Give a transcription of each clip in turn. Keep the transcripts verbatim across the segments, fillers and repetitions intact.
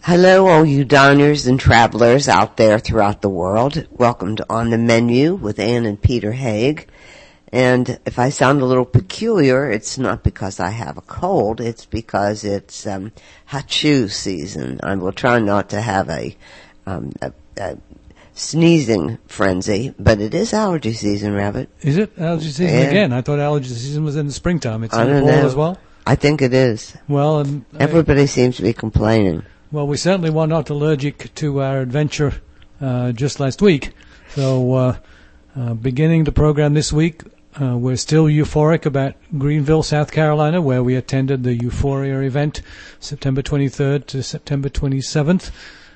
Hello, all you diners and travelers out there throughout the world. Welcome to On the Menu with Ann and Peter Haig. And if I sound a little peculiar, it's not because I have a cold. It's because it's um, hachoo season. I will try not to have a, um, a, a sneezing frenzy, but it is allergy season, Rabbit. Is it allergy season yeah. again? I thought allergy season was in the springtime. It's I in the don't fall know. as well. I think it is. Well, um, everybody I, seems to be complaining. Well, we certainly were not allergic to our adventure uh, just last week. So, uh, uh, beginning the program this week, uh, we're still euphoric about Greenville, South Carolina, where we attended the Euphoria event September twenty-third to September twenty-seventh.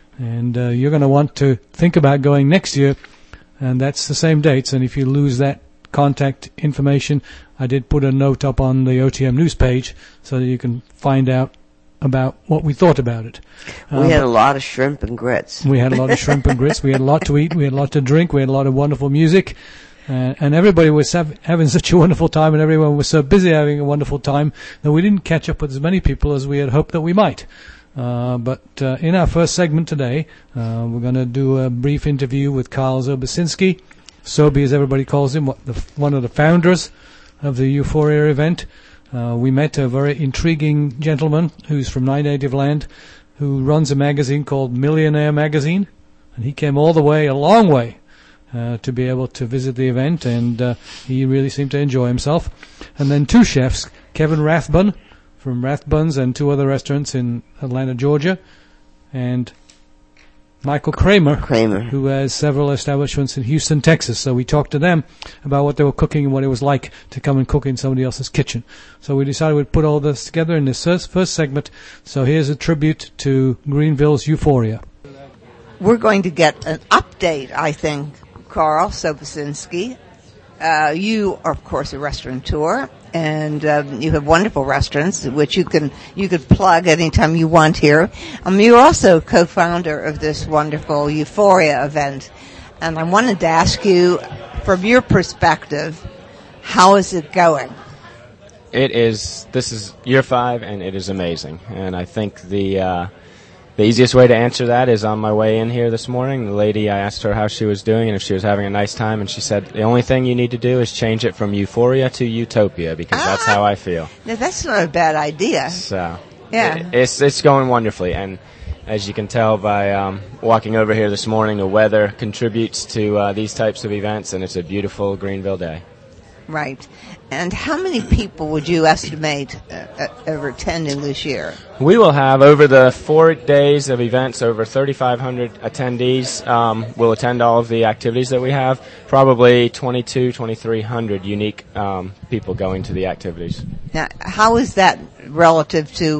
And uh, you're going to want to think about going next year, and that's the same dates. And if you lose that contact information, I did put a note up on the O T M news page so that you can find out about what we thought about it. We um, had a lot of shrimp and grits. We had a lot of shrimp and grits. We had a lot to eat. We had a lot to drink. We had a lot of wonderful music. Uh, and everybody was hav- having such a wonderful time, and everyone was so busy having a wonderful time that we didn't catch up with as many people as we had hoped that we might. Uh, but uh, in our first segment today, uh, we're going to do a brief interview with Carl Zobasinski, Sobi as everybody calls him, what, the, one of the founders of the Euphoria event. Uh, we met a very intriguing gentleman who's from My Native Land, who runs a magazine called Millionaire Magazine, and he came all the way, a long way, uh, to be able to visit the event, and uh, he really seemed to enjoy himself. And then two chefs, Kevin Rathbun from Rathbun's and two other restaurants in Atlanta, Georgia, and Michael Kramer, Kramer, who has several establishments in Houston, Texas. So we talked to them about what they were cooking and what it was like to come and cook in somebody else's kitchen. So we decided we'd put all this together in this first segment. So here's a tribute to Greenville's Euphoria. We're going to get an update, I think, Carl Sobasinski. Uh, you are, of course, a restaurateur, and um, you have wonderful restaurants, which you can you could plug anytime you want here. Um, you're also co-founder of this wonderful Euphoria event, and I wanted to ask you, from your perspective, how is it going? It is. This is year five, and it is amazing. And I think the uh, the easiest way to answer that is on my way in here this morning. The lady, I asked her how she was doing and if she was having a nice time, and she said the only thing you need to do is change it from euphoria to utopia, because ah, that's how I feel. Now, that's not a bad idea. So yeah, it, it's it's going wonderfully, and as you can tell by um, walking over here this morning, the weather contributes to uh, these types of events, and it's a beautiful Greenville day. Right. And how many people would you estimate uh, are attending this year? We will have, over the four days of events, over thirty-five hundred attendees um, will attend all of the activities that we have. Probably twenty-two, twenty-three hundred unique um, people going to the activities. Now, how is that relative to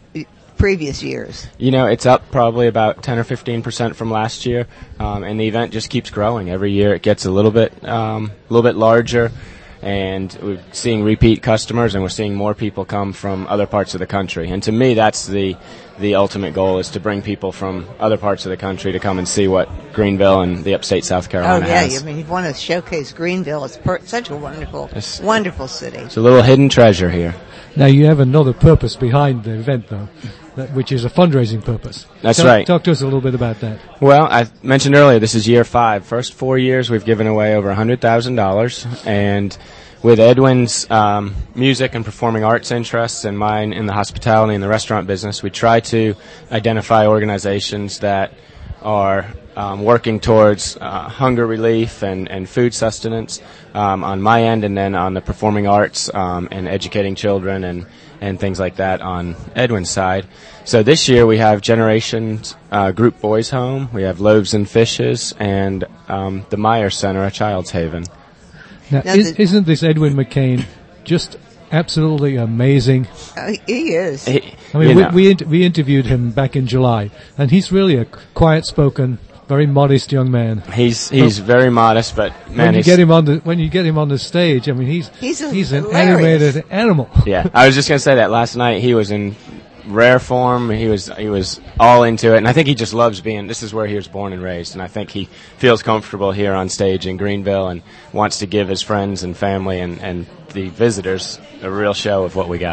previous years? You know, it's up probably about ten or fifteen percent from last year, um, and the event just keeps growing. Every year it gets a little bit, um, a little bit larger. And we're seeing repeat customers, and we're seeing more people come from other parts of the country. And to me, that's the the ultimate goal, is to bring people from other parts of the country to come and see what Greenville and the upstate South Carolina has. Oh, yeah. has. I mean, you want to showcase Greenville. It's per- such a wonderful, it's, wonderful city. It's a little hidden treasure here. Now, you have another purpose behind the event, though, that, which is a fundraising purpose. That's talk, right. Talk to us a little bit about that. Well, I mentioned earlier, this is year five. First four years, we've given away over one hundred thousand dollars, and with Edwin's um, music and performing arts interests and mine in the hospitality and the restaurant business, we try to identify organizations that are um, working towards uh, hunger relief and, and food sustenance um, on my end, and then on the performing arts um, and educating children and, and things like that on Edwin's side. So this year we have Generations uh, Group Boys Home, we have Loaves and Fishes, and um, the Meyer Center, a Child's Haven. Now, now is, isn't this Edwin McCain just absolutely amazing? Uh, he is. He, I mean, we, we, inter- we interviewed him back in July, and he's really a quiet-spoken, very modest young man. He's he's but very modest, but man, when you he's get him on the when you get him on the stage, I mean, he's he's, he's an hilarious. animated animal. Yeah, I was just gonna say that last night he was in rare form. He was he was all into it, and I think he just loves being. This is where he was born and raised, and I think he feels comfortable here on stage in Greenville and wants to give his friends and family and, and the visitors a real show of what we got.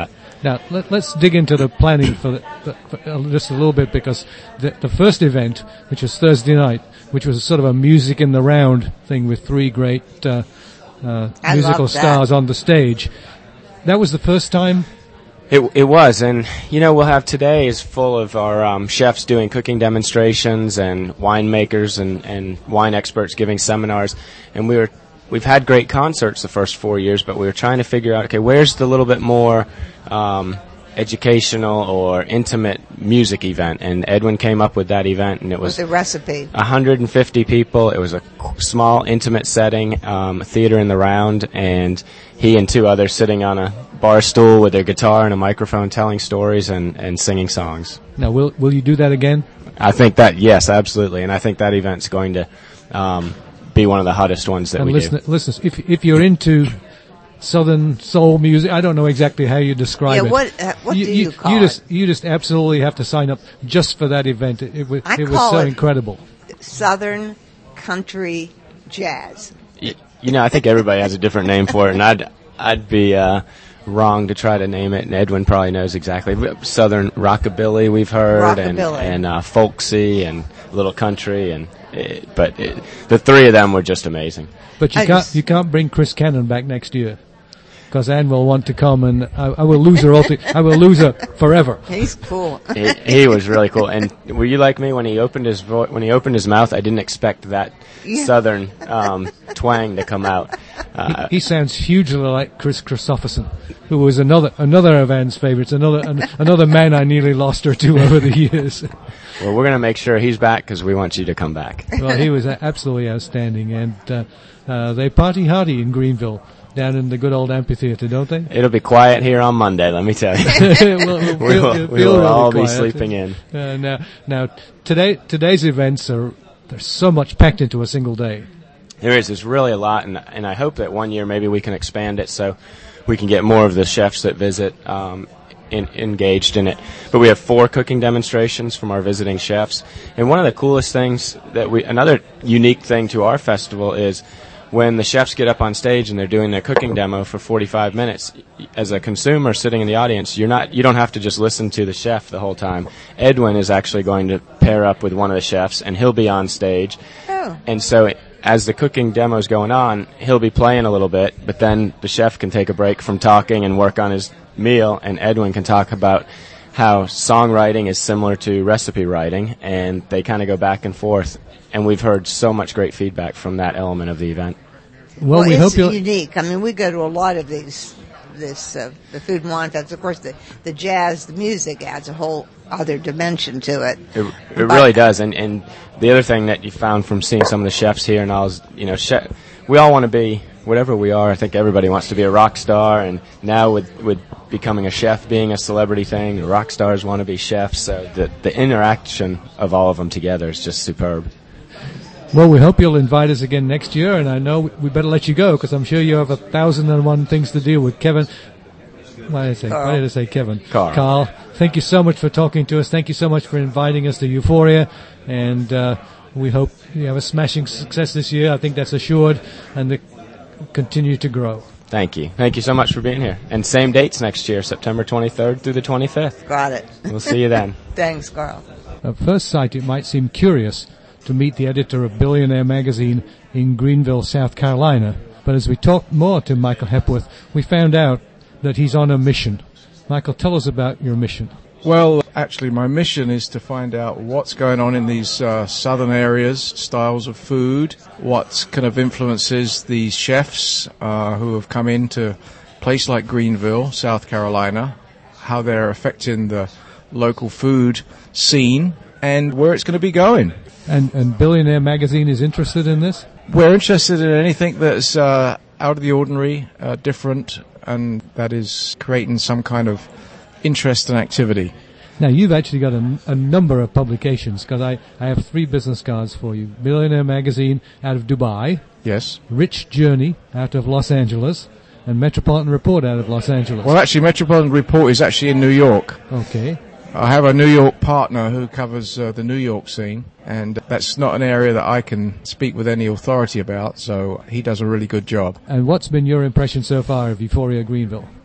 Now, let, let's dig into the planning for, the, the, for uh, just a little bit, because the, the first event, which was Thursday night, which was sort of a music in the round thing with three great uh, uh, musical stars on the stage, that was the first time. It it was, and you know, we'll have today is full of our um, chefs doing cooking demonstrations and winemakers and, and wine experts giving seminars, and we were we've had great concerts the first four years, but we were trying to figure out, okay, where's the little bit more um, educational or intimate music event, and Edwin came up with that event, and it was the recipe. one hundred fifty people. It was a small, intimate setting, um, a theater in the round, and he and two others sitting on a bar stool with their guitar and a microphone telling stories and, and singing songs. Now, will will you do that again? I think that, yes, absolutely, and I think that event's going to um, be one of the hottest ones that and we listen, do. Listen, if if you're into Southern soul music, I don't know exactly how you describe yeah, it. what uh, what you, do you, you call you it? just you just absolutely have to sign up just for that event. It, it was I it was call so it incredible. Southern country jazz. You, you know, I think everybody has a different name for it, and I'd I'd be uh, wrong to try to name it, and Edwin probably knows exactly. Southern rockabilly we've heard, and Rockabilly. and uh, folksy and little country, and it, but it, the three of them were just amazing. But you I can't just- you can't bring Chris Cannon back next year, because Anne will want to come, and I, I will lose her. Alti- I will lose her forever. He's cool. he, he was really cool. And were you like me when he opened his vo- when he opened his mouth? I didn't expect that Yeah. southern um, twang to come out. Uh, He sounds hugely like Chris Christopherson, who was another another of Anne's favorites, another an, another man I nearly lost her to over the years. well, we're going to make sure he's back because we want you to come back. Well, he was absolutely outstanding, and uh, uh, they party hardy in Greenville, down in the good old amphitheater, don't they? It'll be quiet here on Monday, let me tell you. we'll, we'll we feel- will, feel we will really all be quiet. sleeping in. Uh, now, now today today's events are there's so much packed into a single day. There is. There's really a lot, and, and I hope that one year maybe we can expand it so we can get more of the chefs that visit um, in, engaged in it. But we have four cooking demonstrations from our visiting chefs, and one of the coolest things that we, another unique thing to our festival is when the chefs get up on stage and they're doing their cooking demo for forty-five minutes. As a consumer sitting in the audience, you're not, you don't have to just listen to the chef the whole time. Edwin is actually going to pair up with one of the chefs, and he'll be on stage. Oh. And so it, as the cooking demo's going on, he'll be playing a little bit, but then the chef can take a break from talking and work on his meal, and Edwin can talk about how songwriting is similar to recipe writing, and they kind of go back and forth. And we've heard so much great feedback from that element of the event. Well, Well, we it's hope you'll. unique. I mean, we go to a lot of these, this, uh, the food and wine fest. Of course, the, the jazz, the music adds a whole other dimension to it. It, it really does. And, and the other thing that you found from seeing some of the chefs here and all is, you know, chef, we all want to be, whatever we are, I think everybody wants to be a rock star. And now with, with becoming a chef being a celebrity thing, the rock stars want to be chefs. So the, the interaction of all of them together is just superb. Well, we hope you'll invite us again next year, and I know we better let you go because I'm sure you have a thousand and one things to deal with. Kevin, why did I say, Carl. why did I say Kevin? Carl. Carl, thank you so much for talking to us. Thank you so much for inviting us to Euphoria, and uh, we hope you have a smashing success this year. I think that's assured, and to continue to grow. Thank you. Thank you so much for being here. And same dates next year, September twenty-third through the twenty-fifth. Got it. We'll see you then. Thanks, Carl. At first sight, it might seem curious to meet the editor of Billionaire magazine in Greenville, South Carolina. But as we talked more to Michael Hepworth, we found out that he's on a mission. Michael, tell us about your mission. Well, actually, my mission is to find out what's going on in these uh, southern areas, styles of food, what kind of influences these chefs uh, who have come into a place like Greenville, South Carolina, how they're affecting the local food scene, and where it's going to be going. And, and Billionaire magazine is interested in this? We're interested in anything that's uh, out of the ordinary, uh, different, and that is creating some kind of interest and activity. Now, you've actually got a, a number of publications, because I, I have three business cards for you. Billionaire magazine out of Dubai, Yes. Rich Journey out of Los Angeles, and Metropolitan Report out of Los Angeles. Well, actually, Metropolitan Report is actually in New York. Okay. I have a New York partner who covers uh, the New York scene, and that's not an area that I can speak with any authority about, so he does a really good job. And what's been your impression so far of Euphoria Greenville?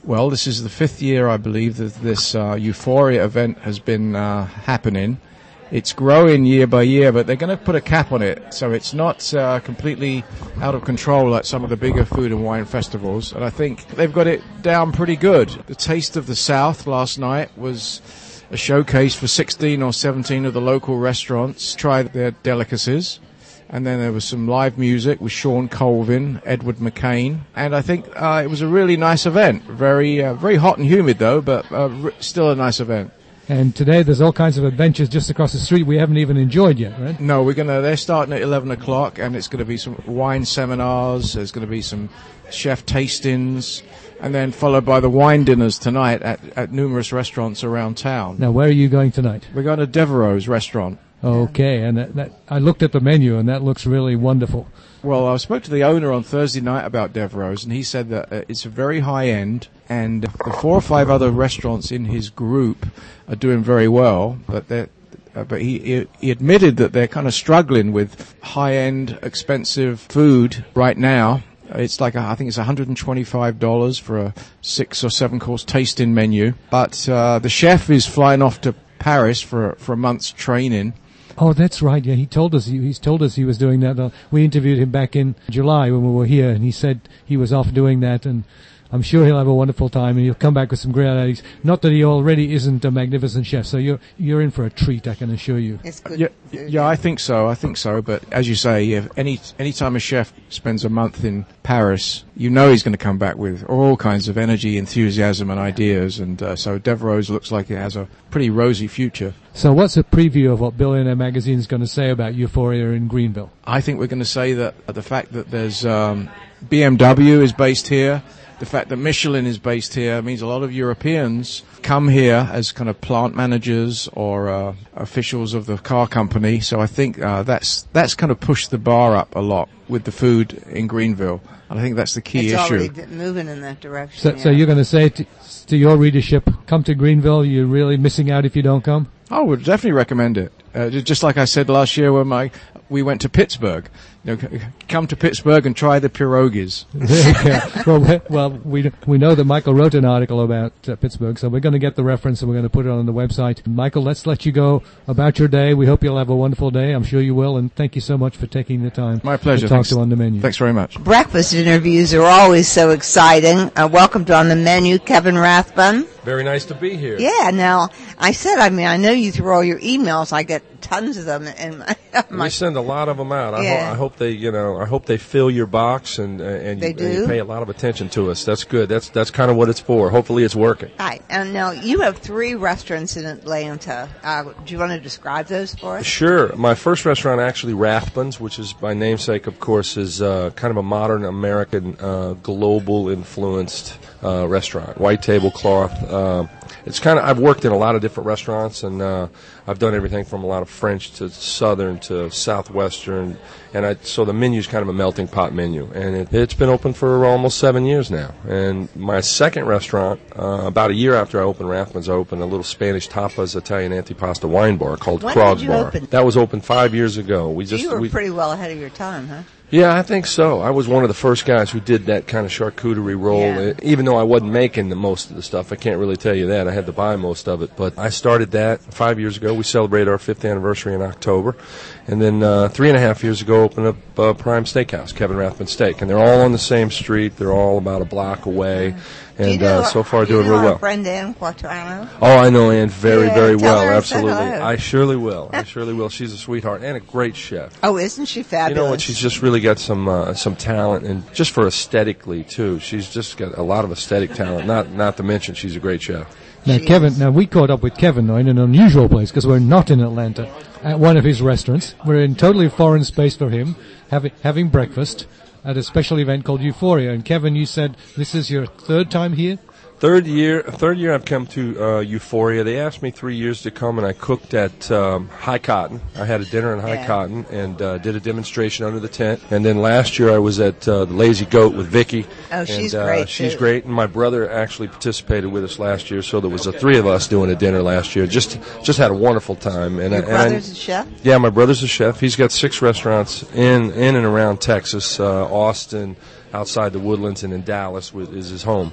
Well, this is the fifth year, I believe, that this uh, Euphoria event has been uh, happening. It's growing year by year, but they're going to put a cap on it, so it's not uh, completely out of control like some of the bigger food and wine festivals. And I think they've got it down pretty good. The Taste of the South last night was a showcase for sixteen or seventeen of the local restaurants, try their delicacies. And then there was some live music with Sean Colvin, Edward McCain, and I think uh, it was a really nice event. Very, uh, very hot and humid though, but uh, r- still a nice event. And today there's all kinds of adventures just across the street we haven't even enjoyed yet, right? No, we're gonna. They're starting at eleven o'clock, and it's going to be some wine seminars. There's going to be some chef tastings, and then followed by the wine dinners tonight at, at numerous restaurants around town. Now, where are you going tonight? We're going to Devereaux's restaurant. Okay, and that, that, I looked at the menu, and that looks really wonderful. Well, I spoke to the owner on Thursday night about Devereaux's, and he said that uh, it's very high-end, and the four or five other restaurants in his group are doing very well, but they're Uh, but he, he he admitted that they're kind of struggling with high-end, expensive food right now. It's like, a, I think it's one hundred twenty-five dollars for a six or seven course tasting menu. But uh, the chef is flying off to Paris for for a month's training. Oh, that's right. Yeah, he told us. He, he's told us he was doing that. Uh, we interviewed him back in July when we were here, and he said he was off doing that. And I'm sure he'll have a wonderful time, and he'll come back with some great ideas. Not that he already isn't a magnificent chef, so you're you're in for a treat, I can assure you. It's good. Yeah, yeah, I think so. I think so. But as you say, if any any time a chef spends a month in Paris, you know he's going to come back with all kinds of energy, enthusiasm, and ideas. And uh, so Devereaux's looks like it has a pretty rosy future. So what's a preview of what Billionaire Magazine is going to say about Euphoria in Greenville? I think we're going to say that uh, the fact that there's um, B M W is based here, the fact that Michelin is based here means a lot of Europeans come here as kind of plant managers or uh, officials of the car company. So I think uh, that's that's kind of pushed the bar up a lot with the food in Greenville. And I think that's the key it's issue. It's already moving in that direction. So, yeah. so you're going to say to, to your readership, come to Greenville, you're really missing out if you don't come? I would definitely recommend it. Uh, just like I said last year when my we went to Pittsburgh. You know, come to Pittsburgh and try the pierogies. Okay. Well, well, we we know that Michael wrote an article about uh, Pittsburgh, so we're going to get the reference and we're going to put it on the website. Michael, let's let you go about your day. We hope you'll have a wonderful day. I'm sure you will, and thank you so much for taking the time. My pleasure. To talk Thanks. to On the Menu. Thanks very much. Breakfast interviews are always so exciting. Uh, welcome to On the Menu, Kevin Rathbun. Very nice to be here. Yeah, now, I said, I mean, I know you through all your emails. I get tons of them. And my, my We send a lot of them out. I, Yeah. ho- I hope they, you know, I hope they fill your box and uh, and, They you, do? and you pay a lot of attention to us. That's good. That's that's kind of what it's for. Hopefully, it's working. Hi, and now you have three restaurants in Atlanta. Uh, do you want to describe those for us? Sure. My first restaurant, actually, Rathbun's, which is my namesake, of course, is uh, kind of a modern American, uh, global influenced uh, restaurant. White tablecloth. Uh, it's kind of. I've worked in a lot of different restaurants, and uh, I've done everything from a lot of French to Southern to Southwestern, and I, so the menu's kind of a melting pot menu. And it, it's been open for almost seven years now. And my second restaurant, uh, about a year after I opened Rathbun's, I opened a little Spanish tapas Italian antipasta wine bar called When Krog did you Bar. open? That was open five years ago. We So just you were we, pretty well ahead of your time, huh? yeah, I think so. I was one of the first guys who did that kind of charcuterie roll. Yeah. Uh, Even though I wasn't making the most of the stuff, I can't really tell you that. I had to buy most of it. But I started that five years ago. We celebrated our fifth anniversary in October. And then uh, three and a half years ago, opened up uh, Prime Steakhouse, Kevin Rathbun Steak. And they're all on the same street. They're all about a block away. And Do you know, uh, so far do you doing know real our well. friend Ann Quattrano? Oh, I know Ann very, Yeah, very tell well. her I said Absolutely. hello. I surely will. I surely will. She's a sweetheart and a great chef. Oh, isn't she You fabulous? know what? She's just really got some uh, some talent, and just for aesthetically too. She's just got a lot of aesthetic talent. Not not to mention she's a great chef. Now, She Kevin, is. now we caught up with Kevin now in an unusual place because we're not in Atlanta at one of his restaurants. We're in totally foreign space for him, having having breakfast at a special event called Euphoria. And Kevin, you said this is your third time here? Third year, third year I've come to uh, Euphoria. They asked me three years to come, and I cooked at um, High Cotton. I had a dinner in High Yeah. Cotton and uh, did a demonstration under the tent. And then last year I was at uh, the Lazy Goat with Vicky. Oh, she's and, uh, great, She's too. great, and my brother actually participated with us last year. So there was the three of us doing a dinner last year. Just just had a wonderful time. And, Your I, and I- brother's a chef? Yeah, my brother's a chef. He's got six restaurants in in and around Texas, uh, Austin, outside the Woodlands, and in Dallas with, is his home.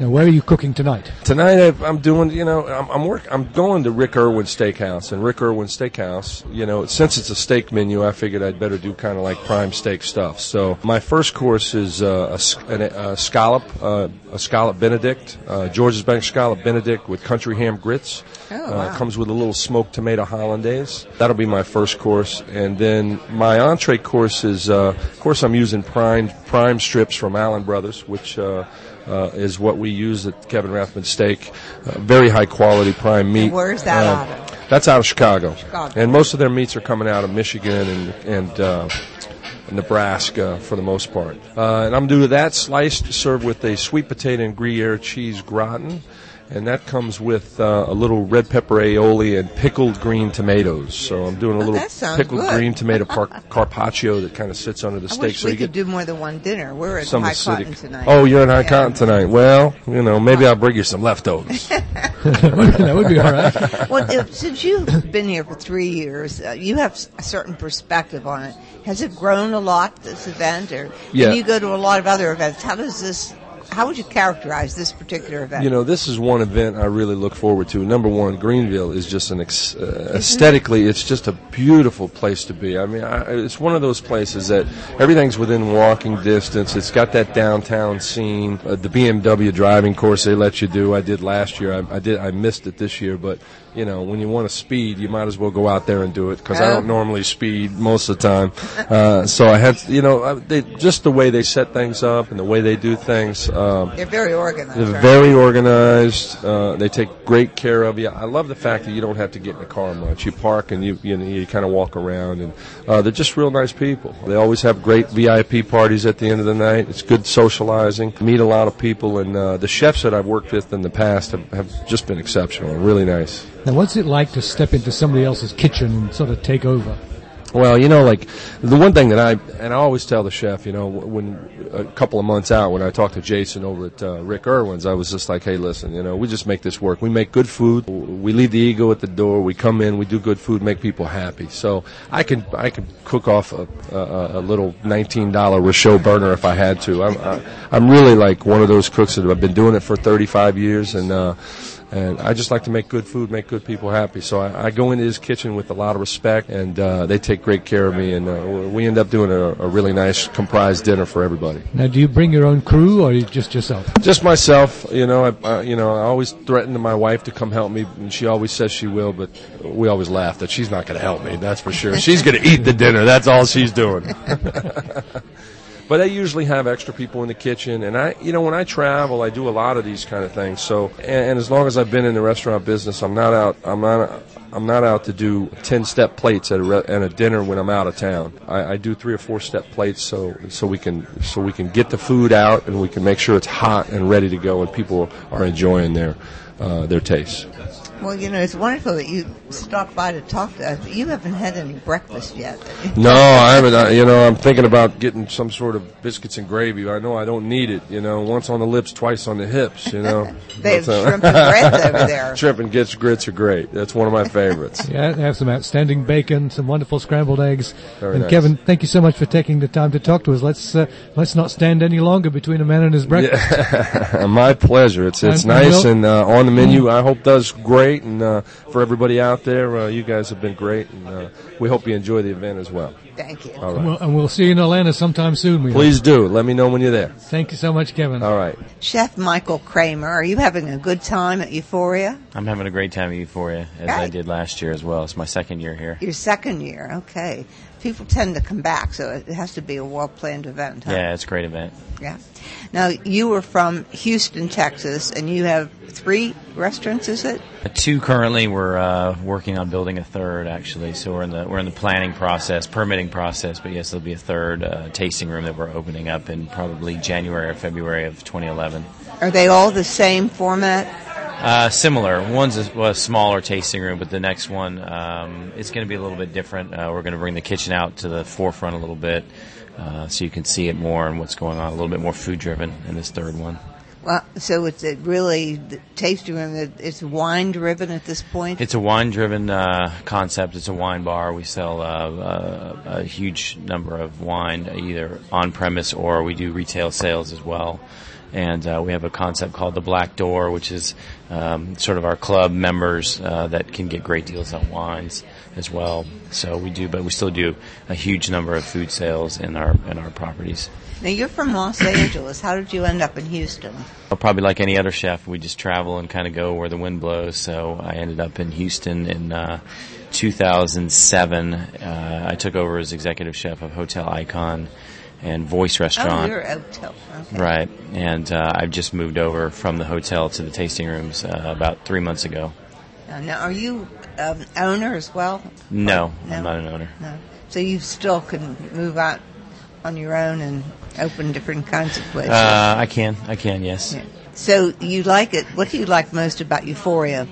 Now, where are you cooking tonight? Tonight I've- I'm doing, you know, I'm I'm, work, I'm going to Rick Irwin Steakhouse, and Rick Irwin Steakhouse, you know, since it's a steak menu, I figured I'd better do kind of like prime steak stuff. So my first course is uh, a, s- an- a scallop, uh, a scallop Benedict, uh, George's Bank scallop Benedict with country ham grits. Oh, Uh, wow. comes with a little smoked tomato hollandaise. That'll be my first course, and then my entree course is, uh, of course, I'm using prime prime strips from Allen Brothers, which uh, uh, is what we use at Kevin Rathman Steak. Uh, very high quality prime meat. And where's that Uh, out of? That's out of Chicago. Chicago. And most of their meats are coming out of Michigan and and uh, Nebraska for the most part. Uh, and I'm doing that sliced, served with a sweet potato and Gruyere cheese gratin. And that comes with uh, a little red pepper aioli and pickled green tomatoes. So I'm doing a Oh, little that sounds pickled good. green tomato par- carpaccio that kind of sits under the I steak. wish so we you could get do more than one dinner. We're at some High acidic. Cotton tonight. Oh, you're in High Yeah. Cotton tonight. Well, you know, maybe I'll bring you some leftovers. That would be all right. Well, if, since you've been here for three years, uh, you have s- a certain perspective on it. Has it grown a lot, this event? Or Yeah. when you go to a lot of other events, how does this, how would you characterize this particular event? You know, this is one event I really look forward to. Number one, Greenville is just an ex- uh, aesthetically, it's just a beautiful place to be. I mean, I, it's one of those places that everything's within walking distance. It's got that downtown scene. Uh, the B M W driving course they let you do, I did last year. I, I did. I missed it this year, but you know, when you want to speed, you might as well go out there and do it because I don't normally speed most of the time. Uh, so I had, you know, I, they, just the way they set things up and the way they do things. Um, They're very organized. they're right? very organized. Uh, they take great care of you. I love the fact that you don't have to get in the car much. You park and you you, know, you kind of walk around, and uh, they're just real nice people. They always have great V I P parties at the end of the night. It's good socializing. Meet a lot of people, and uh, the chefs that I've worked with in the past have, have just been exceptional. Really nice. Now, what's it like to step into somebody else's kitchen and sort of take over? Well, you know, like the one thing that I and I always tell the chef, you know, when a couple of months out when I talked to Jason over at uh, Rick Irwin's, I was just like, hey, listen, you know, we just make this work. We make good food. We leave the ego at the door. We come in. We do good food. Make people happy. So I can I can cook off a, a, a little nineteen dollar Rochelle burner if I had to. I'm I, I'm really like one of those cooks that have been doing it for thirty-five years, and. uh And I just like to make good food, make good people happy. So I, I go into his kitchen with a lot of respect, and uh, they take great care of me, and uh, we end up doing a, a really nice comprised dinner for everybody. Now, do you bring your own crew, or are you just yourself? Just myself, you know. I, I, you know, I always threaten my wife to come help me, and she always says she will, but we always laugh that she's not going to help me. That's for sure. She's going to eat the dinner. That's all she's doing. But I usually have extra people in the kitchen, and I, you know, when I travel, I do a lot of these kind of things. So, and, and as long as I've been in the restaurant business, I'm not out. I'm not. I'm not out to do ten-step plates at a, re- at a dinner when I'm out of town. I, I do three or four-step plates so so we can so we can get the food out and we can make sure it's hot and ready to go, and people are enjoying their uh, their tastes. Well, you know, it's wonderful that you stopped by to talk to us. But you haven't had any breakfast yet. No, I haven't. I, you know, I'm thinking about getting some sort of biscuits and gravy. I know I don't need it. You know, once on the lips, twice on the hips. You know, They have But, uh, shrimp and grits over there. Shrimp and grits, grits are great. That's one of my favorites. Yeah, they have some outstanding bacon, some wonderful scrambled eggs. Very and nice. Kevin, thank you so much for taking the time to talk to us. Let's uh, let's not stand any longer between a man and his breakfast. Yeah. My pleasure. It's it's And- nice and and uh, on the menu. I hope does great, and uh, for everybody out there, uh, you guys have been great, and uh, we hope you enjoy the event as well. Thank you. All And right. we'll, and we'll see you in Atlanta sometime soon. We hope. Please do. Let me know when you're there. Thank you so much, Kevin. All right. Chef Michael Kramer, are you having a good time at Euphoria? I'm having a great time at Euphoria, as I Right. did last year as well. It's my second year here. Your second year, okay. People tend to come back, so it has to be a well-planned event, huh? Yeah, it's a great event. Yeah. Now, you were from Houston, Texas, and you have three restaurants, is it? Uh, Two currently. We're uh, working on building a third, actually. So we're in the we're in the planning process, permitting process. But yes, there'll be a third uh, tasting room that we're opening up in probably January or February of twenty eleven. Are they all the same format? Uh, similar. One's a, well, a smaller tasting room, but the next one um, it's going to be a little bit different. Uh, we're going to bring the kitchen out to the forefront a little bit, uh, so you can see it more and what's going on. A little bit more food driven in this third one. Well, so it's a really the tasting room. that It's wine driven at this point. It's a wine-driven uh, concept. It's a wine bar. We sell uh, uh, a huge number of wine, either on-premise or we do retail sales as well. And uh, we have a concept called the Black Door, which is um, sort of our club members uh, that can get great deals on wines as well. So we do, but we still do a huge number of food sales in our in our properties. Now, you're from Los Angeles. How did you end up in Houston? Well, probably like any other chef, we just travel and kind of go where the wind blows. So I ended up in Houston in uh, two thousand seven. Uh, I took over as executive chef of Hotel Icon and Voice Restaurant. Oh, you're a hotel. Okay. Right. And uh, I've just moved over from the hotel to the tasting rooms uh, about three months ago. Uh, now, are you um, owner as well? No, no, I'm not an owner. No. So you still can move out on your own and open different kinds of places? Uh, I can. I can, yes. Yeah. So you like it. What do you like most about Euphoria?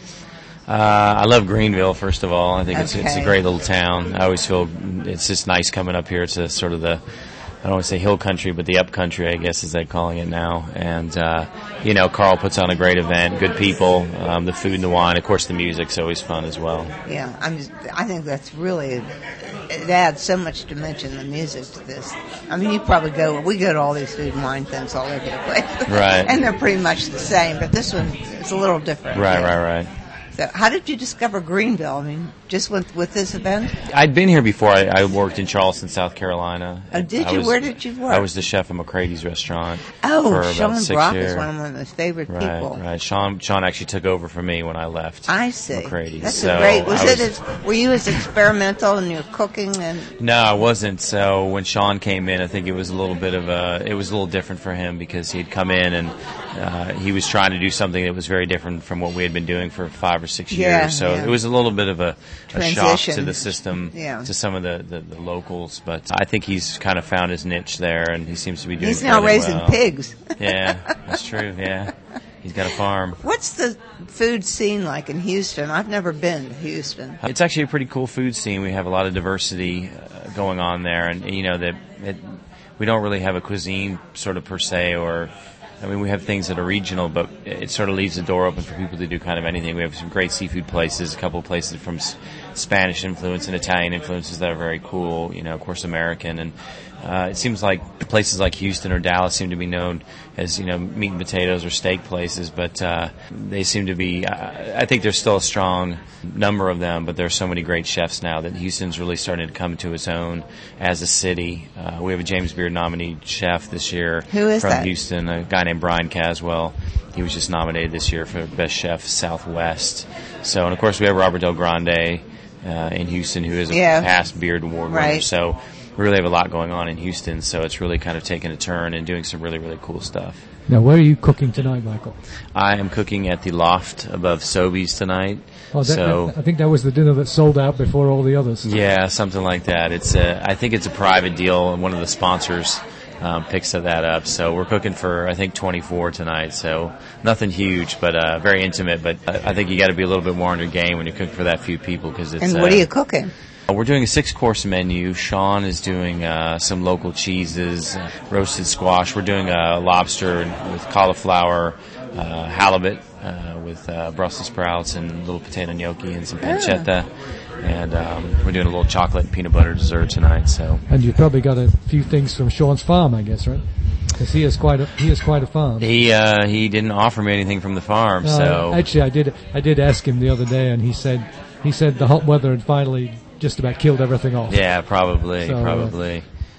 Uh, I love Greenville, first of all. I think it's, it's a Okay. great little town. I always feel it's just nice coming up here to sort of the, I don't want to say hill country, but the up country, I guess, is they calling it now. And, uh, you know, Carl puts on a great event, good people, um, the food and the wine. Of course, the music's always fun as well. Yeah, I'm just, I think that's really, it adds so much dimension, the music, to this. I mean, you probably go, we go to all these food and wine things all over the place. Right. And they're pretty much the same, but this one is a little different. Right, Yeah. right, right. So how did you discover Greenville? I mean, just with, with this event? I'd been here before. I, I worked in Charleston, South Carolina. Oh, did I you? was- Where did you work? I was the chef at McCrady's restaurant. Oh, for about Sean six Brock years. is one of my favorite Right, people. right. Sean, Sean actually took over for me when I left. I see. McCrady's. That's So a great. Was I it? As, were you as experimental in your cooking and? No, I wasn't. So when Sean came in, I think it was a little bit of a, it was a little different for him because he'd come in and uh, he was trying to do something that was very different from what we had been doing for five or six Yeah, years. So yeah. it was a little bit of a, a shock Transition. to the system, Yeah. to some of the, the, the locals. But I think he's kind of found his niche there, and he seems to be doing He's now fairly raising well. pigs. Yeah, that's true. Yeah, he's got a farm. What's the food scene like in Houston? I've never been to Houston. It's actually a pretty cool food scene. We have a lot of diversity uh, going on there, and you know that it, we don't really have a cuisine sort of per se, or I mean we have things that are regional, but it sort of leaves the door open for people to do kind of anything. We have some great seafood places, a couple of places from S- Spanish influence and Italian influences that are very cool. You know, of course, American, and uh, it seems like places like Houston or Dallas seem to be known as, you know, meat and potatoes or steak places, but uh, they seem to be, uh, I think there's still a strong number of them, but there's so many great chefs now that Houston's really starting to come to its own as a city. Uh, we have a James Beard nominee chef this year. Who is from that? Houston, a guy named Brian Caswell. He was just nominated this year for Best Chef Southwest. So, and of course we have Robert Del Grande uh, in Houston, who is a Yeah. past Beard Award winner. Right. So we really have a lot going on in Houston, so it's really kind of taken a turn and doing some really, really cool stuff. Now, where are you cooking tonight, Michael? I am cooking at the Loft above Sobeys tonight. Oh, that, so that- I think that was the dinner that sold out before all the others. yeah, something like that. It's a, I think it's a private deal, and one of the sponsors um, picks that up. So we're cooking for, I think, twenty-four tonight. So nothing huge, but uh, very intimate. But I, I think you got to be a little bit more on your game when you cook for that few people, because it's. And what uh, are you cooking? We're doing a six-course menu. Sean is doing uh, some local cheeses, uh, roasted squash. We're doing a lobster with cauliflower, uh, halibut uh, with uh, Brussels sprouts and little potato gnocchi and some pancetta. And um, we're doing a little chocolate and peanut butter dessert tonight. So And you've probably got a few things from Sean's farm, I guess, right? Because he has quite a he has quite a farm. he uh, he didn't offer me anything from the farm. Uh, So actually, I did I did ask him the other day, and he said he said the hot weather had finally just about killed everything off. yeah, probably, So, uh, probably.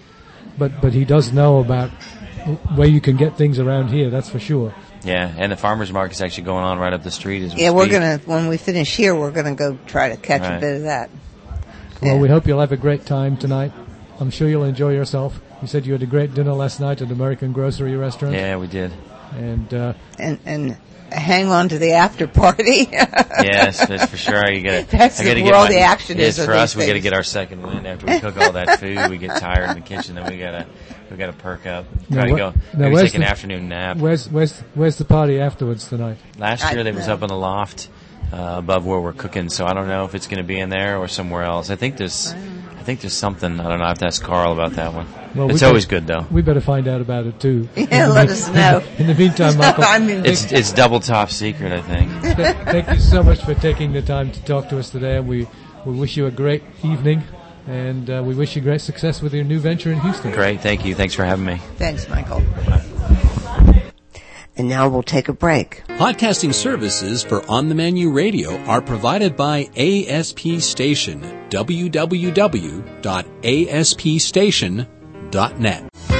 But but he does know about where you can get things around here. That's for sure. Yeah, and the farmers market's actually going on right up the street as we Yeah, we're speak. gonna when we finish here, we're gonna go try to catch a Right. bit of that. Well, Yeah. we hope you'll have a great time tonight. I'm sure you'll enjoy yourself. You said you had a great dinner last night at American Grocery Restaurant. Yeah, we did. And uh, And and hang on to the after party. Yes, that's for sure. You gotta, That's I gotta the- get where all my- the action yes, is of for us, these we gotta things. get our second wind after we cook all that food. We get tired in the kitchen, then we gotta we gotta perk up. Now, Try to wh- go. now, Maybe where's take an the- afternoon nap. where's where's where's the party afterwards tonight? Last I year, they was know. up in the loft uh, above where we're cooking, so I don't know if it's gonna be in there or somewhere else. I think there's, I think there's something. I don't know. I have to ask Carl about that one. Well, it's we always better- good though. We better find out about it too. Yeah, let us know. In the meantime, Michael, I mean, It's it's double top secret, I think. th- thank you so much for taking the time to talk to us today, and we, we wish you a great evening, and uh, we wish you great success with your new venture in Houston. Great, thank you. Thanks for having me. thanks, Michael. And now we'll take a break. Podcasting services for On the Menu Radio are provided by A S P Station, w w w dot a s p station dot net.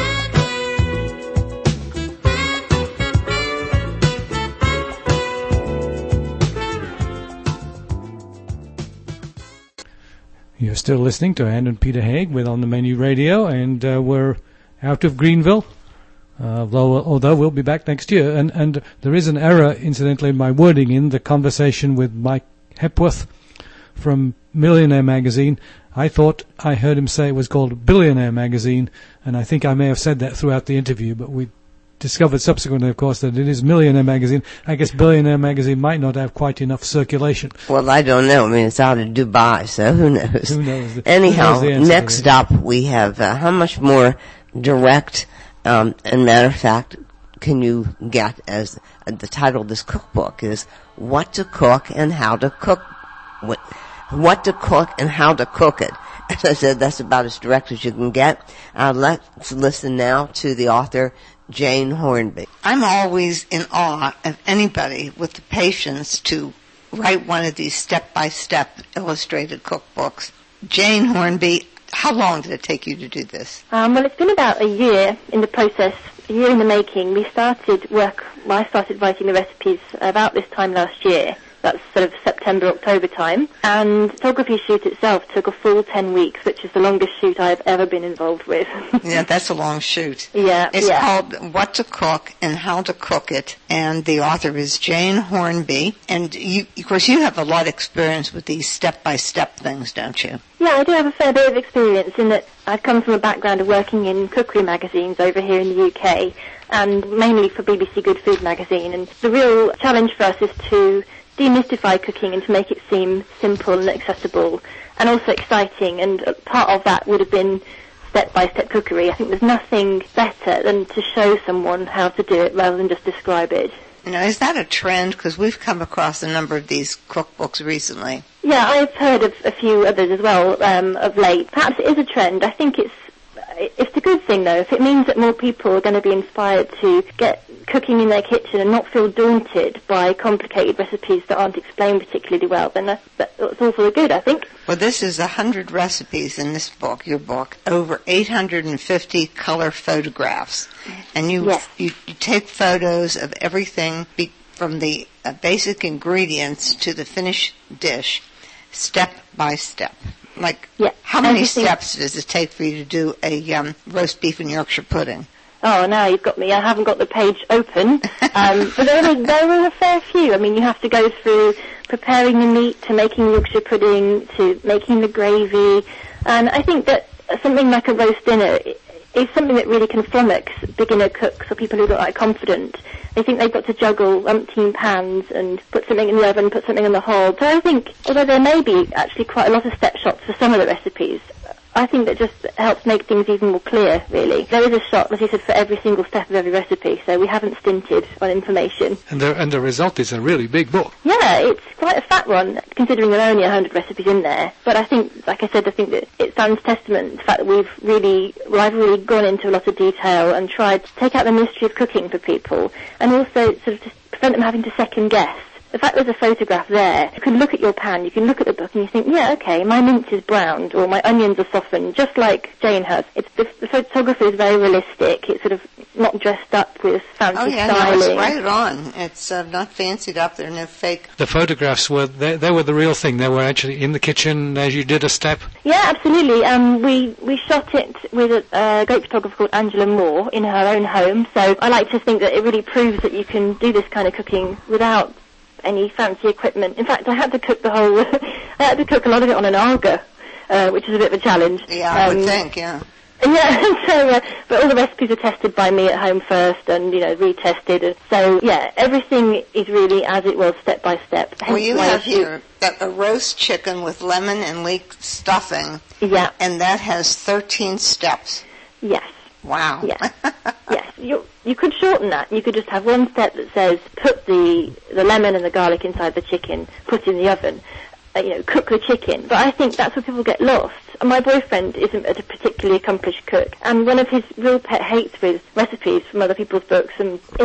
You're still listening to Ann and Peter Haig with On the Menu Radio, and uh, we're out of Greenville. Uh, although, although we'll be back next year, and, and there is an error, incidentally, in my wording in the conversation with Mike Hepworth from Millionaire Magazine. I thought I heard him say it was called Billionaire Magazine, and I think I may have said that throughout the interview, but we discovered subsequently, of course, that it is Millionaire Magazine. I guess Billionaire Magazine might not have quite enough circulation. Well, I don't know. I mean, it's out of Dubai, so who knows? Who knows? Anyhow, who knows next up we have uh, how much more direct, um, and matter of fact, can you get as uh, the title of this cookbook is What to Cook and How to Cook, what, what to Cook and How to Cook It. As I said, that's about as direct as you can get. Uh, let's listen now to the author, Jane Hornby. I'm always in awe of anybody with the patience to write one of these step-by-step illustrated cookbooks. Jane Hornby, how long did it take you to do this? Um, well, it's been about a year in the process, a year in the making. We started work, well, I started writing the recipes about this time last year. That's sort of September, October time. And the photography shoot itself took a full ten weeks, which is the longest shoot I've ever been involved with. Yeah, that's a long shoot. Yeah, It's yeah. called What to Cook and How to Cook It, and the author is Jane Hornby. And you, of course, you have a lot of experience with these step-by-step things, don't you? Yeah, I do have a fair bit of experience in that I've come from a background of working in cookery magazines over here in the U K, and mainly for B B C Good Food magazine. And the real challenge for us is to demystify cooking and to make it seem simple and accessible and also exciting, and part of that would have been step-by-step cookery. I think there's nothing better than to show someone how to do it rather than just describe it. Now, is that a trend? Because we've come across a number of these cookbooks recently. Yeah, I've heard of a few others as well um, of late. Perhaps it is a trend. I think it's it's a good thing, though, if it means that more people are going to be inspired to get cooking in their kitchen and not feel daunted by complicated recipes that aren't explained particularly well, then that's, that's all for the good, I think. Well, this is one hundred recipes in this book, your book, over eight hundred fifty color photographs. And you, yes. you, you take photos of everything be, from the uh, basic ingredients to the finished dish, step by step. Like, yeah. how many Everything. steps does it take for you to do a um, roast beef and Yorkshire pudding? Oh, now you've got me. I haven't got the page open. Um, but there are, there are a fair few. I mean, you have to go through preparing the meat to making Yorkshire pudding to making the gravy. And I think that something like a roast dinner is something that really can flummox beginner cooks or people who are not that confident. They think they've got to juggle umpteen pans and put something in the oven, put something on the hob. So I think, although there may be actually quite a lot of step shots for some of the recipes, I think that just helps make things even more clear, really. There is a shot, as you said, for every single step of every recipe, so we haven't stinted on information. And the, and the result is a really big book. Yeah, it's quite a fat one, considering there are only one hundred recipes in there. But I think, like I said, I think that it stands testament to the fact that we've really, well, I've really gone into a lot of detail and tried to take out the mystery of cooking for people, and also sort of just prevent them having to second guess. The fact there's a photograph there, you can look at your pan, you can look at the book and you think, yeah, okay, my mince is browned or my onions are softened, just like Jane has. It's, the, the photography is very realistic. It's sort of not dressed up with fancy Oh, yeah, styling. no, it's right on. It's uh, not fancied up. There are no fake. The photographs were, they, they were the real thing. They were actually in the kitchen as you did a step. Yeah, absolutely. Um, we, we shot it with a uh, great photographer called Angela Moore in her own home, so I like to think that it really proves that you can do this kind of cooking without any fancy equipment. In fact, I had to cook the whole, I had to cook a lot of it on an Arga, uh, which is a bit of a challenge. Yeah, I um, would think, yeah. Yeah, so, uh, but all the recipes are tested by me at home first and, you know, retested. And so, yeah, everything is really as it was, step by step. Well, you Hence why have I here that a roast chicken with lemon and leek stuffing. Yeah. And that has thirteen steps. Yes. Wow. Yes. Yes. You you could shorten that. You could just have one step that says put the the lemon and the garlic inside the chicken, put in the oven, uh, you know, cook the chicken. But I think that's where people get lost. And my boyfriend isn't a particularly accomplished cook, and one of his real pet hates with recipes from other people's books and is that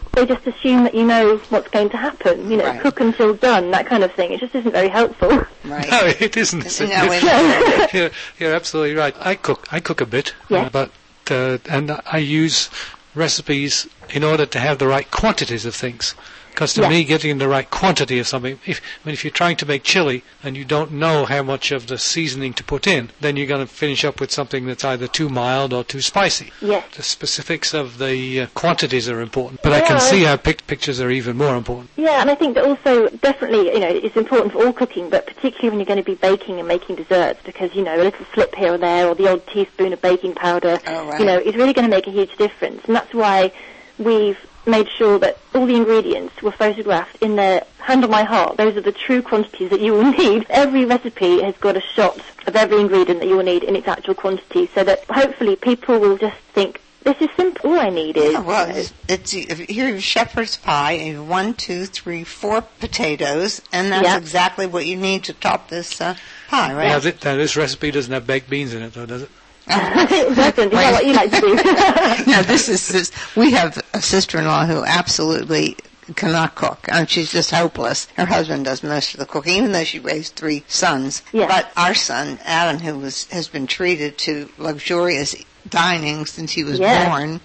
they just assume that you know what's going to happen. You know, Right. cook until done, that kind of thing. It just isn't very helpful. Right. No, it isn't. is it? No, it you're, you're absolutely right. I cook. I cook a bit, Yeah. uh, but uh, and I use recipes in order to have the right quantities of things. Because to Yeah. me, getting the right quantity of something, if I mean, if you're trying to make chili and you don't know how much of the seasoning to put in, then you're going to finish up with something that's either too mild or too spicy. Yes. The specifics of the uh, quantities are important, but I can Yeah. see how pic- pictures are even more important. Yeah, and I think that also definitely, you know, it's important for all cooking, but particularly when you're going to be baking and making desserts, because, you know, a little slip here or there, or the odd teaspoon of baking powder, Oh, right. you know, is really going to make a huge difference. And that's why we've made sure that all the ingredients were photographed in their hand on my heart. Those are the true quantities that you will need. Every recipe has got a shot of every ingredient that you will need in its actual quantity, so that hopefully people will just think, this is simple, all I need is... Yeah, well, it's, it's here you have shepherd's pie, and you have one, two, three, four potatoes, and that's Yeah. exactly what you need to top this uh, pie, right? Now, th- now, this recipe doesn't have baked beans in it, though, does it? it doesn't. Is that what you like to do? Now, this is this. We have a sister-in-law who absolutely cannot cook, and she's just hopeless. Her husband does most of the cooking, even though she raised three sons. Yeah. But our son, Adam, who was has been treated to luxurious dining since he was Yeah. born,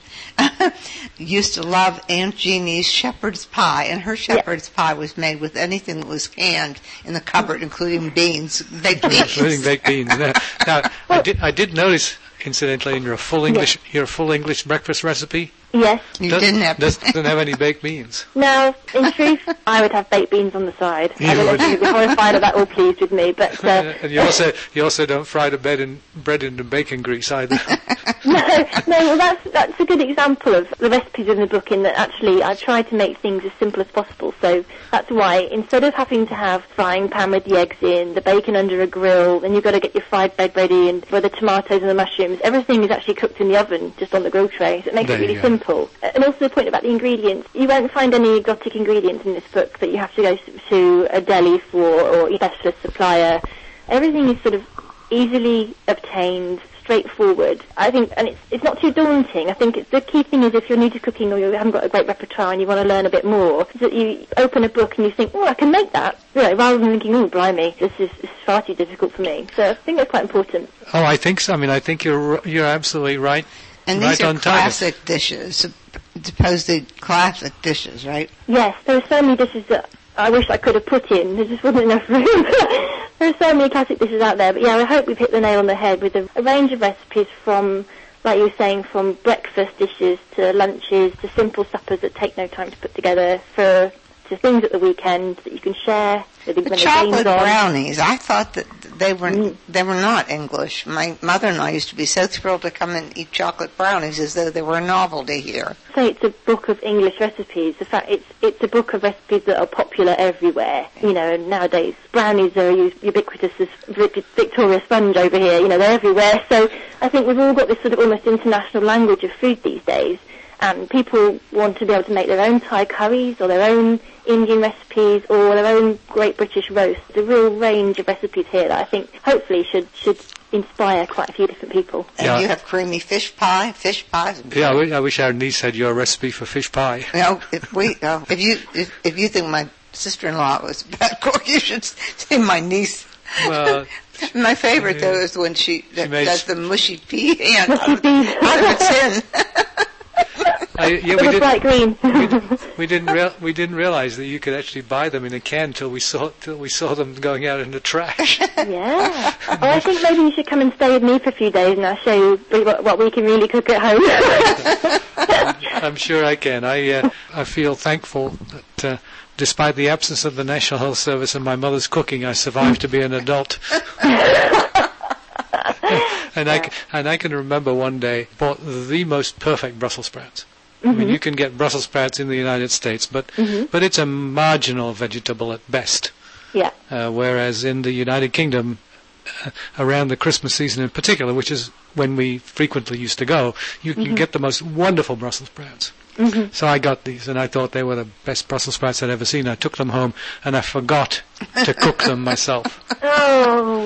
used to love Aunt Jeannie's shepherd's pie, and her shepherd's pie was made with anything that was canned in the cupboard, including beans, baked beans. Including baked beans. Now, now I did I did notice, incidentally, in your full English your full English breakfast recipe, Yes. You does- didn't have does- doesn't have any baked beans. Now, in truth, I would have baked beans on the side. You I don't know would. if you'd be horrified or that all pleased with me, but uh, and you also you also don't fry the bread in bread in the bacon grease either. no, no. Well, that's that's a good example of the recipes in the book. In that actually, I tried to make things as simple as possible. So that's why instead of having to have frying pan with the eggs in, the bacon under a grill, then you've got to get your fried bread ready, and for the tomatoes and the mushrooms, everything is actually cooked in the oven, just on the grill tray. So it makes There it really you go. simple. And also the point about the ingredients, you won't find any exotic ingredients in this book that you have to go to a deli for or a specialist supplier. Everything is sort of easily obtained, straightforward. I think, and it's it's not too daunting. I think it's, the key thing is if you're new to cooking or you haven't got a great repertoire and you want to learn a bit more, is that you open a book and you think, oh, I can make that, you know, rather than thinking, oh, blimey, this is, this is far too difficult for me. So I think that's quite important. Oh, I think so. I mean, I think you're you're absolutely right. And right these are on target. classic dishes, supposed classic dishes, right? Yes, there are so many dishes that I wish I could have put in. There just wasn't enough room. There are so many classic dishes out there. But yeah, I hope we've hit the nail on the head with a, a range of recipes from, like you were saying, from breakfast dishes to lunches to simple suppers that take no time to put together, for to things at the weekend that you can share with The when the chocolate game's on. brownies, I thought that they were Mm. they were not English. My mother-in-law used to be so thrilled to come and eat chocolate brownies as though they were a novelty here. Say it's a book of English recipes. The fact it's it's a book of recipes that are popular everywhere. You know, and nowadays brownies are u- ubiquitous as Vic- Victoria Sponge over here. You know, they're everywhere. So I think we've all got this sort of almost international language of food these days. And people want to be able to make their own Thai curries or their own Indian recipes or their own Great British roast. There's a real range of recipes here that I think hopefully should should inspire quite a few different people. And Yeah. you have creamy fish pie, fish pies. Yeah, I wi- I wish our niece had your recipe for fish pie. You know, if we, uh, if you, if, if you think my sister-in-law was a bad cook, you should see my niece. Well, My favorite though is when she, She made- does the mushy pea hand Mushy out of, peas. out of a tin. I, yeah, It we was did. bright green. We didn't real, we didn't realize that you could actually buy them in a can till we saw till we saw them going out in the trash. Yeah. Oh, I think maybe you should come and stay with me for a few days and I'll show you what, what we can really cook at home. I'm sure I can. I uh, I feel thankful that uh, despite the absence of the National Health Service and my mother's cooking, I survived to be an adult. and I c- and I can remember one day bought the most perfect Brussels sprouts. I mean, you can get Brussels sprouts in the United States, but but it's a marginal vegetable at best. Yeah. Uh, whereas in the United Kingdom, uh, around the Christmas season in particular, which is when we frequently used to go, you can get the most wonderful Brussels sprouts. Mm-hmm. So I got these, and I thought they were the best Brussels sprouts I'd ever seen. I took them home, and I forgot to cook them myself. Oh,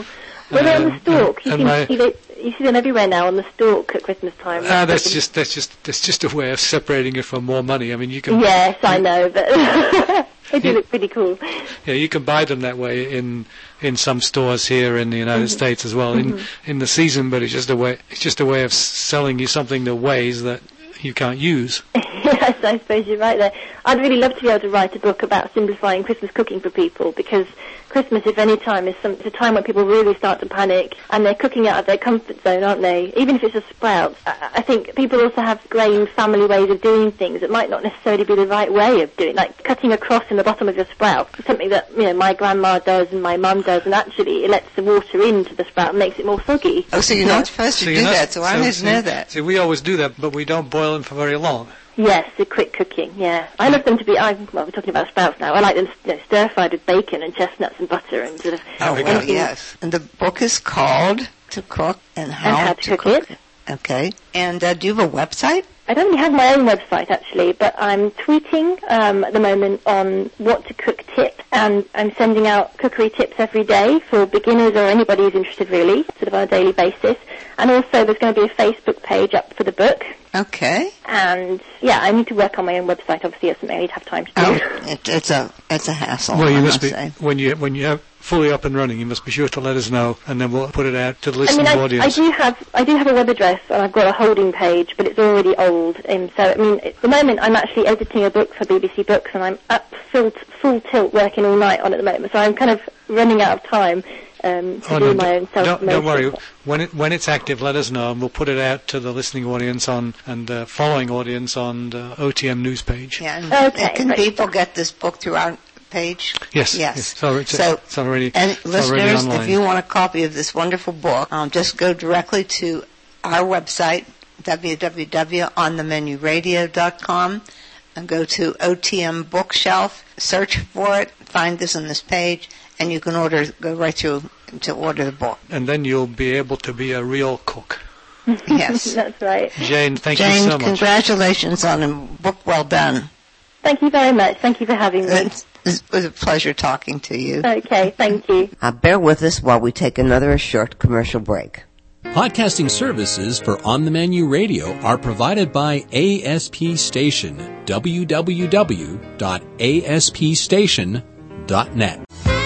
Well, they're on Um, the stalk. You and can my- see they, you see them everywhere now on the stalk at Christmas time. Ah, that's just that's just that's just a way of separating it from more money. I mean, you can Yes, I know, but they do look pretty cool. yeah, you can buy them that way in in some stores here in the United Mm-hmm. States as well in in the season. But it's just a way it's just a way of s- selling you something that weighs that you can't use. Yes, I suppose you're right there. I'd really love to be able to write a book about simplifying Christmas cooking for people, because Christmas, if any time, is some, it's a time when people really start to panic and they're cooking out of their comfort zone, aren't they? Even if it's just sprouts. I, I think people also have grain family ways of doing things that might not necessarily be the right way of doing, like cutting a cross in the bottom of your sprout. It's something that, you know, my grandma does and my mum does, and actually it lets the water into the sprout and makes it more soggy. Oh, so you're not supposed to So do you're not- that, so I didn't see- know that. See, we always do that, but we don't boil them for very long. Yes, the quick cooking, yeah. I love them to be, I, well, we're talking about sprouts now, I like them, you know, stir-fried with bacon and chestnuts and butter and sort of... Oh, well, anything- yes. And the book is called To Cook and How, how to Cook It. Okay. And uh, do you have a website? I don't really have my own website, actually, but I'm tweeting um, at the moment on what to cook tips, and I'm sending out cookery tips every day for beginners or anybody who's interested, really, sort of on a daily basis. And also there's going to be a Facebook page up for the book. Okay. And, yeah, I need to work on my own website, obviously, it's something I need to have time to do. Oh, it, it's a it's a hassle, Well, you I must must be say. when you when you have fully up and running. You must be sure to let us know, and then we'll put it out to the I listening mean, I, I audience. do have I do have a web address, and I've got a holding page, but it's already old. Um, so, I mean, at the moment, I'm actually editing a book for B B C Books, and I'm up full full tilt working all night on it at the moment. So I'm kind of running out of time um, to Oh, do no, my own self don't, don't worry. promotion. When it when it's active, let us know, and we'll put it out to the listening audience on and uh, following audience on the O T M news page. Yeah, and Okay, can great. people get this book through our page? Yes, Yes. yes. So it's, So, it's already And it's already listeners, online. if you want a copy of this wonderful book, um, just go directly to our website, w w w dot on the menu radio dot com, and go to O T M Bookshelf, search for it, find this on this page, and you can order, go right through to order the book. and then you'll be able to be a real cook. Yes. That's right. Jane, thank Jane, you so much. congratulations on a book well done. Thank you very much. Thank you for having me. It's, it was a pleasure talking to you. Okay, thank you. Uh, bear with us while we take another short commercial break. Podcasting services for On the Menu Radio are provided by A S P Station, w w w dot a s p station dot net.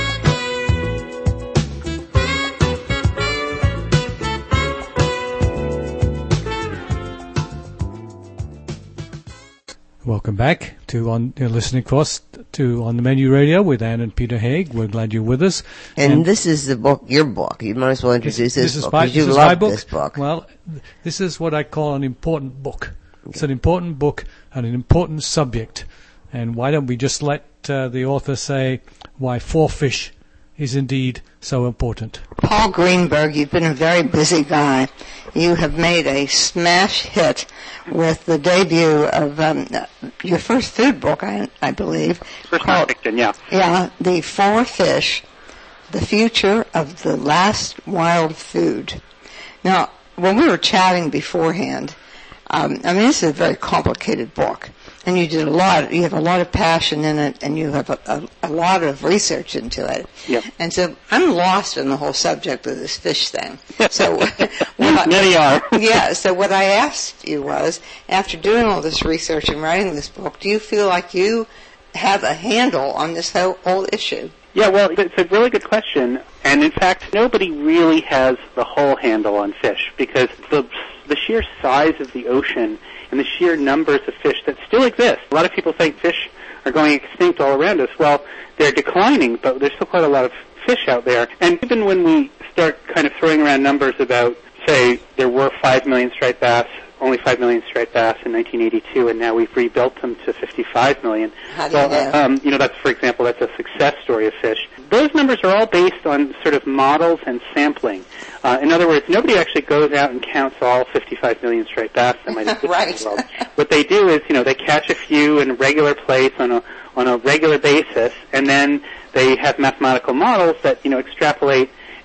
Welcome back to on uh, listening course to On the Menu Radio with Ann and Peter Haig. We're glad you're with us. And, this is the book, your book. You might as well introduce this, this is book, my, 'cause you this is love my book. this book. Well, this is what I call an important book. It's an important book and an important subject. And why don't we just let uh, the author say why four fish is indeed so important. Paul Greenberg, you've been a very busy guy. You have made a smash hit with the debut of um, your first food book, I, I believe. First called, nonfiction, yeah. Yeah, The Four Fish, The Future of the Last Wild Food. Now, when we were chatting beforehand, um, I mean, this is a very complicated book. And you did a lot, you have a lot of passion in it, and you have a, a, a lot of research into it. Yep. And so I'm lost in the whole subject of this fish thing. So what Many I, are. yeah, so what I asked you was, after doing all this research and writing this book, do you feel like you have a handle on this whole, whole issue? Yeah, well, it's a really good question. And in fact, nobody really has the whole handle on fish because the, the sheer size of the ocean and the sheer numbers of fish that still exist. A lot of people think fish are going extinct all around us. Well, they're declining, but there's still quite a lot of fish out there. And even when we start kind of throwing around numbers about, say, there were five million striped bass, only five million striped bass in nineteen eighty-two, and now we've rebuilt them to fifty-five million. How do you well, know? um, you know, that's, for example, that's a success story of fish. Those numbers are all based on sort of models and sampling. Uh, in other words, nobody actually goes out and counts all fifty-five million striped bass that might exist Right. in the world. What they do is, you know, they catch a few in regular plates on a on a regular basis, and then they have mathematical models that, you know, extrapolate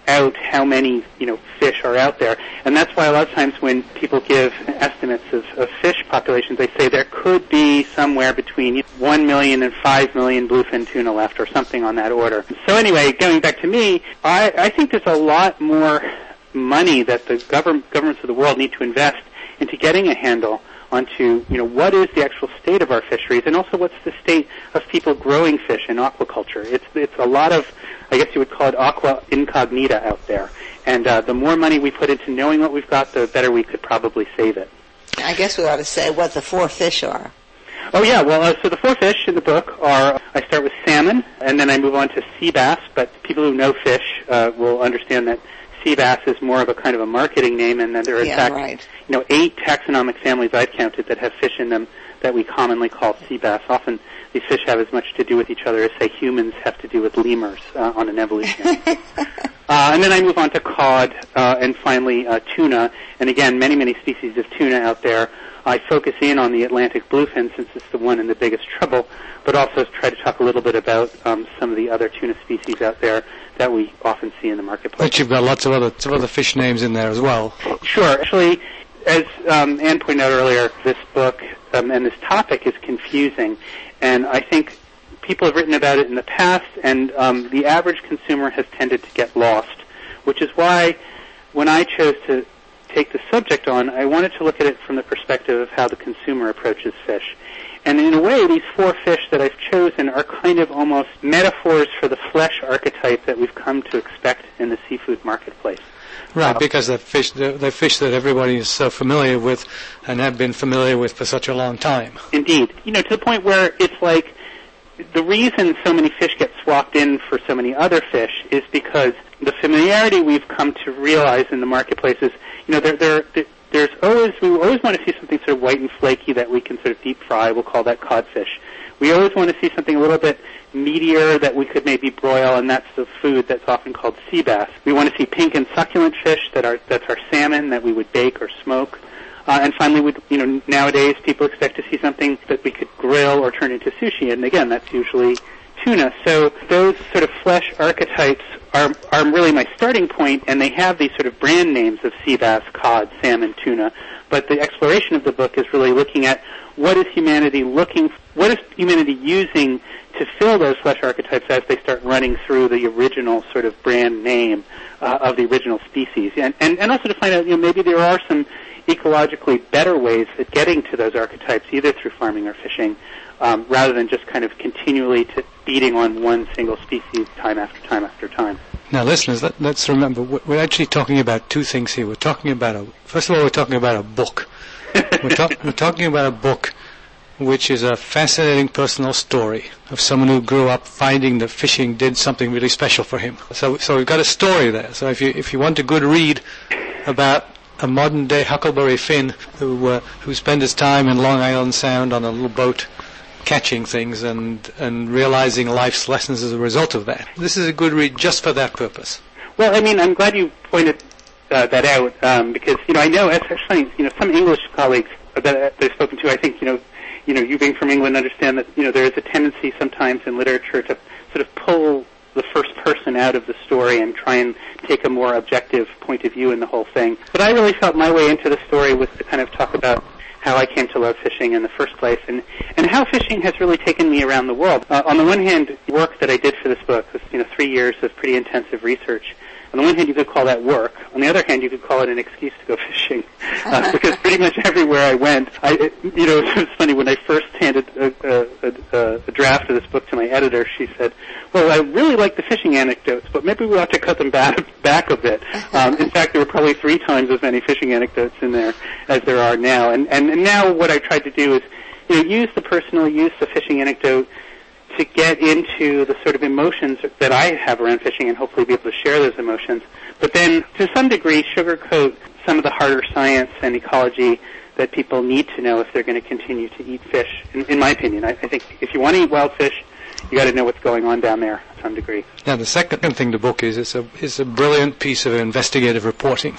out how many, you know, fish are out there. And that's why a lot of times when people give estimates of, of fish populations, they say there could be somewhere between one million and five million bluefin tuna left, or something on that order. So anyway, going back to me, I, I think there's a lot more money that the government, governments of the world need to invest into getting a handle onto, you know, what is the actual state of our fisheries, and also what's the state of people growing fish in aquaculture. It's it's a lot of, I guess you would call it aqua incognita out there. And uh, the more money we put into knowing what we've got, the better we could probably save it. I guess we ought to say what the four fish are. Oh, yeah. Well, uh, so the four fish in the book are, I start with salmon, and then I move on to sea bass, but people who know fish uh, will understand that sea bass is more of a kind of a marketing name, and that there are, yeah, in fact, right. you know, eight taxonomic families I've counted that have fish in them that we commonly call sea bass. Often these fish have as much to do with each other as, say, humans have to do with lemurs uh, on an evolutionary uh, and then I move on to cod, uh, and finally uh, tuna. And again, many, many species of tuna out there. I focus in on the Atlantic bluefin since it's the one in the biggest trouble, but also try to talk a little bit about um, some of the other tuna species out there that we often see in the marketplace. But you've got lots of other, some other fish names in there as well. Sure. Actually, as um, Anne pointed out earlier, this book um, and this topic is confusing, and I think people have written about it in the past, and um, the average consumer has tended to get lost, which is why when I chose to take the subject on, I wanted to look at it from the perspective of how the consumer approaches fish. And in a way, these four fish that I've chosen are kind of almost metaphors for the flesh archetype that we've come to expect in the seafood marketplace. Right, uh, because they're fish, they're, they're fish that everybody is so familiar with and have been familiar with for such a long time. Indeed. You know, to the point where it's like the reason so many fish get swapped in for so many other fish is because the familiarity we've come to realize in the marketplace is, you know, there, there, there there's always, we always want to see something sort of white and flaky that we can sort of deep fry. We'll call that codfish. We always want to see something a little bit meatier that we could maybe broil, and that's the food that's often called sea bass. We want to see pink and succulent fish that are, that's our salmon that we would bake or smoke. Uh, and finally, we'd, you know, nowadays people expect to see something that we could grill or turn into sushi, and again, that's usually tuna. So those sort of flesh archetypes are, are really my starting point, and they have these sort of brand names of sea bass, cod, salmon, tuna. But the exploration of the book is really looking at what is humanity looking, what is humanity using to fill those flesh archetypes as they start running through the original sort of brand name uh, of the original species, and, and and also to find out, you know, maybe there are some ecologically better ways at getting to those archetypes, either through farming or fishing, um, rather than just kind of continually to beating on one single species time after time after time. Now, listeners, let, let's remember, we're actually talking about two things here. We're talking about a, first of all, we're talking about a book. we're, talk, we're talking about a book which is a fascinating personal story of someone who grew up finding that fishing did something really special for him. So, so we've got a story there. So if you if you want a good read about a modern-day Huckleberry Finn who uh, who spent his time in Long Island Sound on a little boat catching things and and realizing life's lessons as a result of that, this is a good read just for that purpose. Well, I mean, I'm glad you pointed uh, that out um, because, you know, I know, especially, you know, some English colleagues that I've spoken to, I think, you know, you know, you being from England understand that, you know, there is a tendency sometimes in literature to sort of pull the first person out of the story and try and take a more objective point of view in the whole thing. But I really felt my way into the story was to kind of talk about how I came to love fishing in the first place, and, and how fishing has really taken me around the world. Uh, on the one hand, the work that I did for this book was, you know, three years of pretty intensive research. On the one hand, you could call that work. On the other hand, you could call it an excuse to go fishing, uh, because pretty much everywhere I went, I, it, you know, it was funny when I first handed a, a, a, a draft of this book to my editor. She said, "Well, I really like the fishing anecdotes, but maybe we ought to cut them back back a bit." Um, in fact, there were probably three times as many fishing anecdotes in there as there are now. And and, and now what I tried to do is, you know, use the personal, use the fishing anecdote to get into the sort of emotions that I have around fishing and hopefully be able to share those emotions. But then, to some degree, sugarcoat some of the harder science and ecology that people need to know if they're going to continue to eat fish, in, in my opinion. I, I think if you want to eat wild fish, you got to know what's going on down there to some degree. Now, the second thing the book is, it's a, it's a brilliant piece of investigative reporting.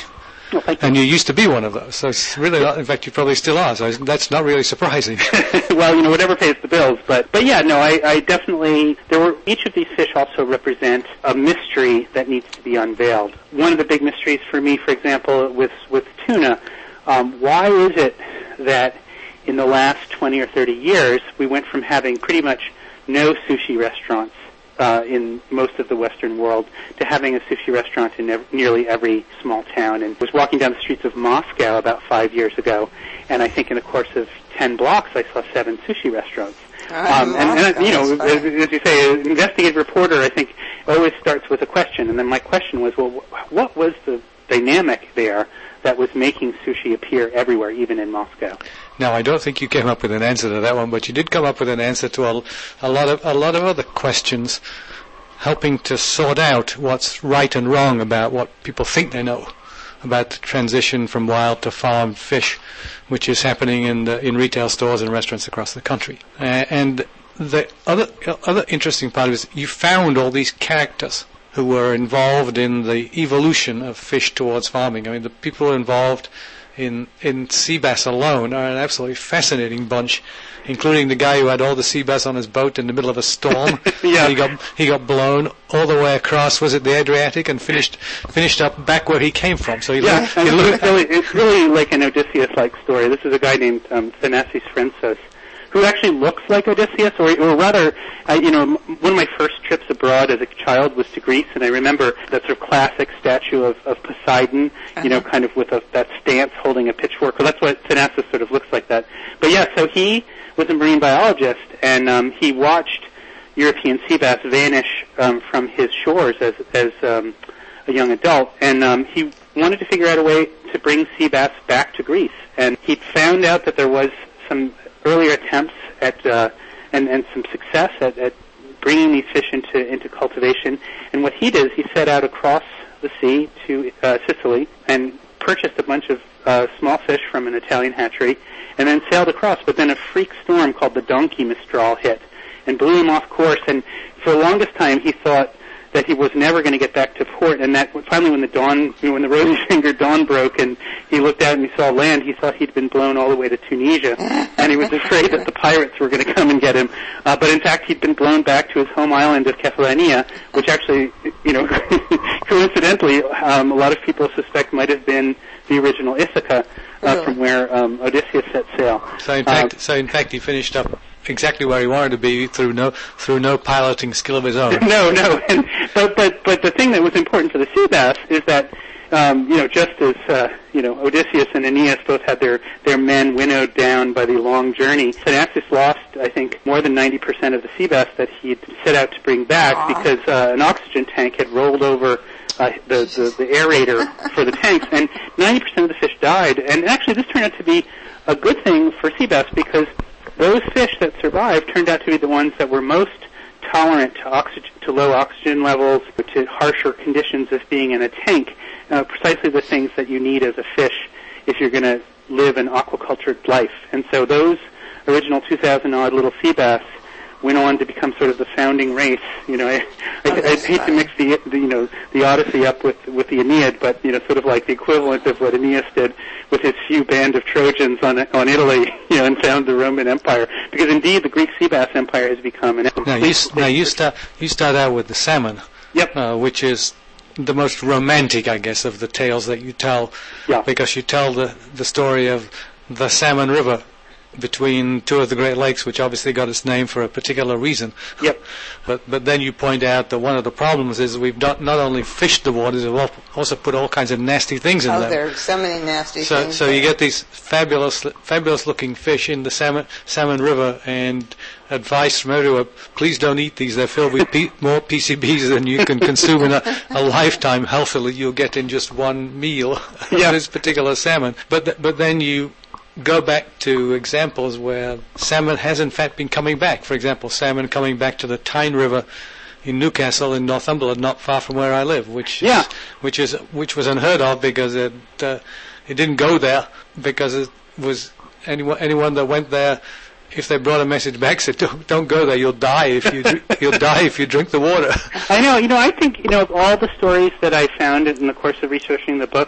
Well, thank you. And you used to be one of those. So it's really not, in fact, you probably still are. So that's not really surprising. Well, you know, whatever pays the bills. But, but yeah, no, I, I definitely, there were, each of these fish also represent a mystery that needs to be unveiled. One of the big mysteries for me, for example, with, with tuna, um, why is it that in the last twenty or thirty years, we went from having pretty much no sushi restaurants uh, in most of the Western world to having a sushi restaurant in ev- nearly every small town. And I was walking down the streets of Moscow about five years ago, and I think in the course of ten blocks, I saw seven sushi restaurants. Um, and, and, you know, as, as you say, an investigative reporter, I think, always starts with a question. And then my question was, well, wh- what was the dynamic there that was making sushi appear everywhere, even in Moscow? Now, I don't think you came up with an answer to that one, but you did come up with an answer to a, a lot of a lot of other questions, helping to sort out what's right and wrong about what people think they know about the transition from wild to farmed fish, which is happening in the, in retail stores and restaurants across the country. Uh, and the other other interesting part is you found all these characters who were involved in the evolution of fish towards farming. I mean, the people involved in in sea bass alone are an absolutely fascinating bunch, including the guy who had all the sea bass on his boat in the middle of a storm. Yeah. He got he got blown all the way across, was it the Adriatic, and finished finished up back where he came from. So he yeah, looked, and he it's, looked, really, it's really like an Odysseus-like story. This is a guy named um, Thanasis Phrynios, who actually looks like Odysseus, or, or rather, uh, you know, m- one of my first trips abroad as a child was to Greece, and I remember that sort of classic statue of, of Poseidon, uh-huh. you know, kind of with a, that stance holding a pitchfork. Well, that's what Thanasis sort of looks like that. But yeah, so he was a marine biologist, and um, he watched European sea bass vanish um, from his shores as, as um, a young adult, and um, he wanted to figure out a way to bring sea bass back to Greece. And he found out that there was some earlier attempts at uh, and, and some success at, at bringing these fish into, into cultivation. And what he did is he set out across the sea to uh, Sicily and purchased a bunch of uh, small fish from an Italian hatchery and then sailed across. But then a freak storm called the Donkey Mistral hit and blew him off course. And for the longest time he thought that he was never going to get back to port, and that finally when the dawn, you know, when the rosy finger dawn broke and he looked out and he saw land, he thought he'd been blown all the way to Tunisia, and he was afraid that the pirates were going to come and get him. Uh, but in fact, he'd been blown back to his home island of Kefalonia, which actually, you know, coincidentally, um, a lot of people suspect might have been the original Ithaca, uh, really? from where um, Odysseus set sail. So in fact, uh, so in fact, he finished up exactly where he wanted to be through no through no piloting skill of his own. no, no. And, but but but the thing that was important for the sea bass is that um, you know just as uh, you know Odysseus and Aeneas both had their their men winnowed down by the long journey, Thanasis lost I think more than ninety percent of the sea bass that he'd set out to bring back Aww. because uh, an oxygen tank had rolled over. Uh, the, the the aerator for the tanks, and ninety percent of the fish died. And actually, this turned out to be a good thing for sea bass because those fish that survived turned out to be the ones that were most tolerant to oxygen, to low oxygen levels, to harsher conditions of being in a tank. Uh, precisely the things that you need as a fish if you're going to live an aquacultured life. And so those original two thousand odd little sea bass went on to become sort of the founding race. You know, I, I, oh, I hate to mix the, the, you know, the Odyssey up with with the Aeneid, but you know, sort of like the equivalent of what Aeneas did with his few band of Trojans on on Italy, you know, and found the Roman Empire. Because indeed, the Greek sea bass empire has become an. Now you now you start you start out with the salmon, yep, uh, which is the most romantic, I guess, of the tales that you tell. Yeah. Because you tell the the story of the Salmon River between two of the Great Lakes, which obviously got its name for a particular reason. Yep. But but then you point out that one of the problems is we've not, not only fished the waters, we've also put all kinds of nasty things in oh, them. Oh, there are so many nasty so, things. So there. you get these fabulous fabulous looking fish in the salmon salmon river, and advice from everywhere: please don't eat these. They're filled with P- more P C Bs than you can consume in a, a lifetime. Healthily, you'll get in just one meal yeah. of this particular salmon. But th- but then you go back to examples where salmon has in fact been coming back. For example, salmon coming back to the Tyne River in Newcastle in Northumberland, not far from where I live, which yeah. is, which is which was unheard of because it uh, it didn't go there because it was anyone anyone that went there, if they brought a message back, said don't don't go there, you'll die if you you'll die if you drink the water. I know, you know, I think you know of all the stories that I found in the course of researching the book.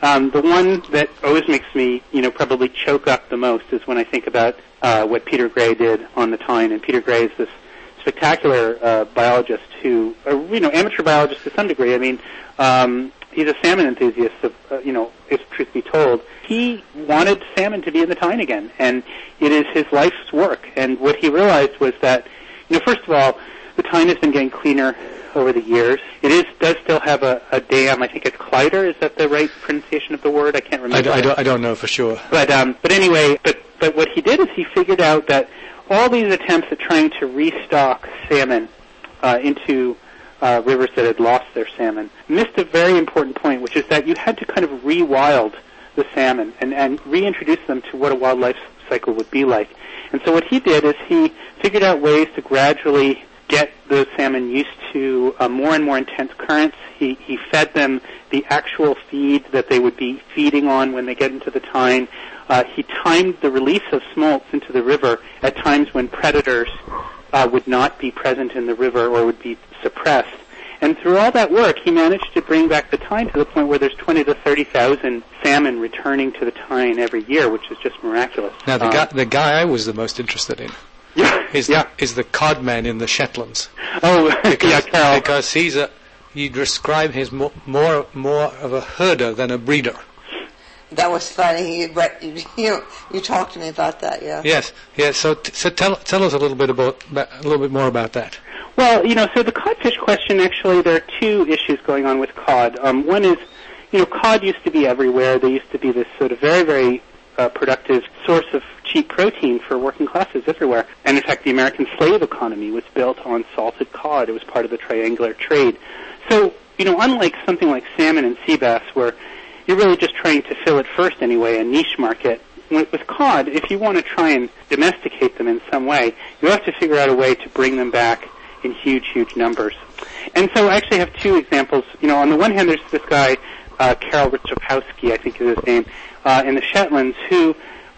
Um, the one that always makes me, you know, probably choke up the most is when I think about uh, what Peter Gray did on the Tyne. And Peter Gray is this spectacular uh, biologist who, uh, you know, amateur biologist to some degree. I mean, um, he's a salmon enthusiast, of, uh, you know, if truth be told. He wanted salmon to be in the Tyne again, and it is his life's work. And what he realized was that, you know, first of all, the Tyne has been getting cleaner over the years. It is does still have a, a dam. I think it's Clyder. Is that the right pronunciation of the word? I can't remember. I, I, don't, I don't know for sure. But um, but anyway, but but what he did is he figured out that all these attempts at trying to restock salmon uh, into uh, rivers that had lost their salmon missed a very important point, which is that you had to kind of rewild the salmon and, and reintroduce them to what a wildlife cycle would be like. And so what he did is he figured out ways to gradually get the salmon used to uh, more and more intense currents. He, he fed them the actual feed that they would be feeding on when they get into the Tyne. Uh, he timed the release of smolts into the river at times when predators uh, would not be present in the river or would be suppressed. And through all that work, he managed to bring back the Tyne to the point where there's twenty to thirty thousand salmon returning to the Tyne every year, which is just miraculous. Now, the, um, guy, the guy I was the most interested in yeah, is, yeah. the, is the codman in the Shetlands. Oh, because, yeah, Carol. Because he's a, you describe him as more, more, more of a herder than a breeder. That was funny. You, you, you talked to me about that, yeah. Yes, yes. So, t- so tell tell us a little bit about a little bit more about that. Well, you know, so the codfish question, actually, there are two issues going on with cod. Um, one is, you know, cod used to be everywhere. They used to be this sort of very, very uh, productive source of cheap protein for working classes everywhere. And in fact, the American slave economy was built on salted cod. It was part of the triangular trade. So, you know, unlike something like salmon and sea bass, where you're really just trying to fill it first anyway, a niche market, with cod, if you want to try and domesticate them in some way, you have to figure out a way to bring them back in huge, huge numbers. And so I actually have two examples. You know, on the one hand, there's this guy, uh, Karol Ryczkowski, I think is his name, uh, in the Shetlands, who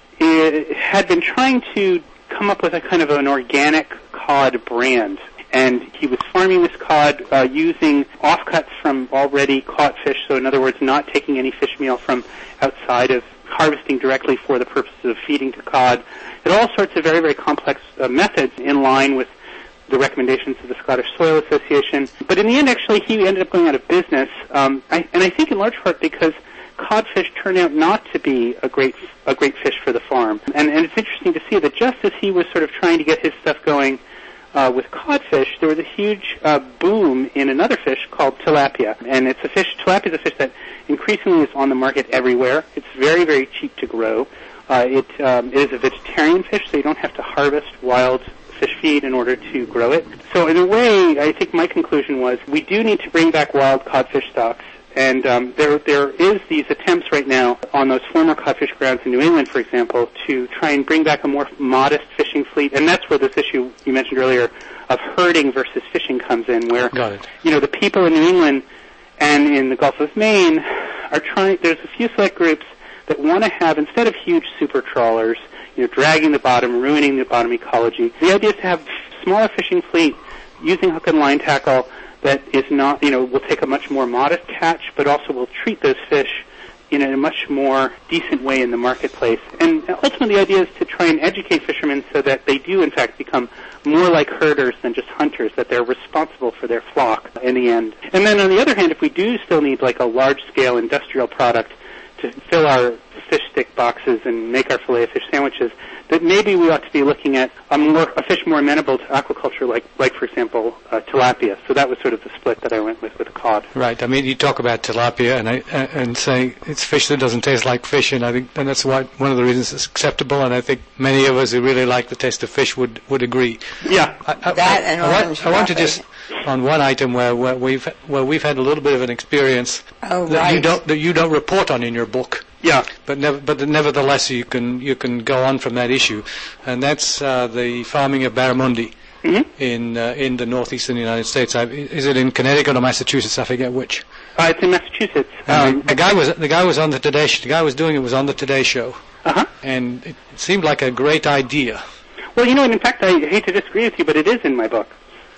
uh, had been trying to come up with a kind of an organic cod brand. And he was farming this cod uh, using offcuts from already caught fish, so in other words, not taking any fish meal from outside of harvesting directly for the purposes of feeding to cod. It all sorts of very, very complex uh, methods in line with the recommendations of the Scottish Soil Association. But in the end, actually, he ended up going out of business, um, I, and I think in large part because codfish turned out not to be a great a great fish for the farm. And, and it's interesting to see that just as he was sort of trying to get his stuff going uh, with codfish, there was a huge uh, boom in another fish called tilapia. And it's a fish, tilapia is a fish that increasingly is on the market everywhere. It's very, very cheap to grow. Uh, it, um, it is a vegetarian fish, so you don't have to harvest wild fish feed in order to grow it. So in a way, I think my conclusion was we do need to bring back wild codfish stocks. And um, there there is these attempts right now on those former codfish grounds in New England, for example, to try and bring back a more modest fishing fleet. And that's where this issue you mentioned earlier of herding versus fishing comes in, where, Got it. you know, the people in New England and in the Gulf of Maine are trying, there's a few select groups that want to have, instead of huge super trawlers, you know, dragging the bottom, ruining the bottom ecology, the idea is to have smaller fishing fleet using hook and line tackle that is not, you know, will take a much more modest catch, but also will treat those fish in a much more decent way in the marketplace. And ultimately the idea is to try and educate fishermen so that they do in fact become more like herders than just hunters, that they're responsible for their flock in the end. And then on the other hand, if we do still need like a large-scale industrial product to fill our fish stick boxes and make our fillet of fish sandwiches, that maybe we ought to be looking at a more a fish more amenable to aquaculture, like, like for example, uh, tilapia. So that was sort of the split that I went with with cod. Right. I mean, you talk about tilapia and I, and say it's fish that doesn't taste like fish, and I think and that's why one of the reasons it's acceptable. And I think many of us who really like the taste of fish would, would agree. Yeah. I, I, that I, and I, orange want, I want to coffee. just on one item where, where we've where we've had a little bit of an experience Oh, that right. you don't that you don't report on in your book. Yeah. But never, but nevertheless, you can you can go on from that issue, and that's uh, the farming of barramundi Mm-hmm. in uh, in the northeastern United States. I, is it in Connecticut or Massachusetts? I forget which. Uh, it's in Massachusetts. Um, Um, the guy was the guy was on the Today Sh- the guy was doing it was on the Today Show, uh-huh. and it seemed like a great idea. Well, you know, and in fact, I hate to disagree with you, but it is in my book.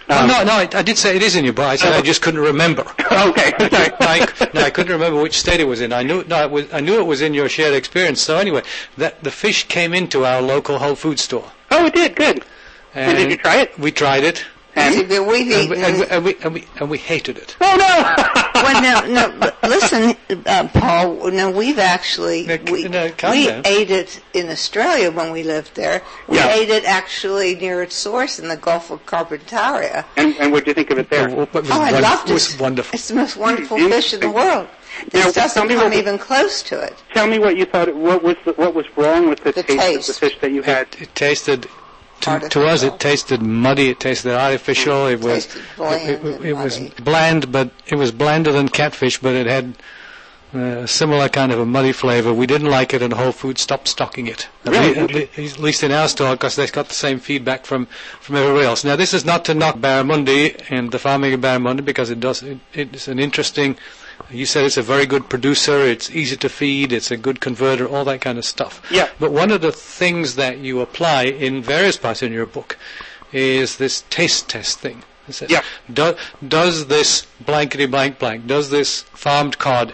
Oh, no, no, I, I did say it is in your book. I said oh. I just couldn't remember. Okay, sorry. I, no, I couldn't remember which state it was in. I knew, no, it was, I knew it was in your shared experience. So anyway, that the fish came into our local Whole Food store. Oh, it did. Good. And, and did you try it? We tried it. And, and, we, and, we, and, we, and, we, and we hated it. Oh, no! Well, now, no, listen, uh, Paul, no, we've actually, we, no, we ate it in Australia when we lived there. We yeah. ate it actually near its source in the Gulf of Carpentaria. And, and what did you think of it there? Oh, it was, oh I won- loved it. It was wonderful. It's the most wonderful fish in the world. This now, doesn't come what, even close to it. Tell me what you thought, what was the, what was wrong with the, the taste, taste of the fish that you had? It, it tasted... To, to us, it tasted muddy. It tasted artificial. It was it, it, it was bland, but it was blander than catfish. But it had a uh, similar kind of a muddy flavor. We didn't like it, and Whole Foods stopped stocking it. At, really? le- at, le- at least in our store, because they've got the same feedback from from everywhere else. Now, this is not to knock Barramundi and the farming of Barramundi, because it does. It, it's an interesting. You said it's a very good producer, it's easy to feed, it's a good converter, all that kind of stuff. Yeah. But one of the things that you apply in various parts in your book is this taste test thing. It says, yeah. Do, does this blankety blank blank, does this farmed cod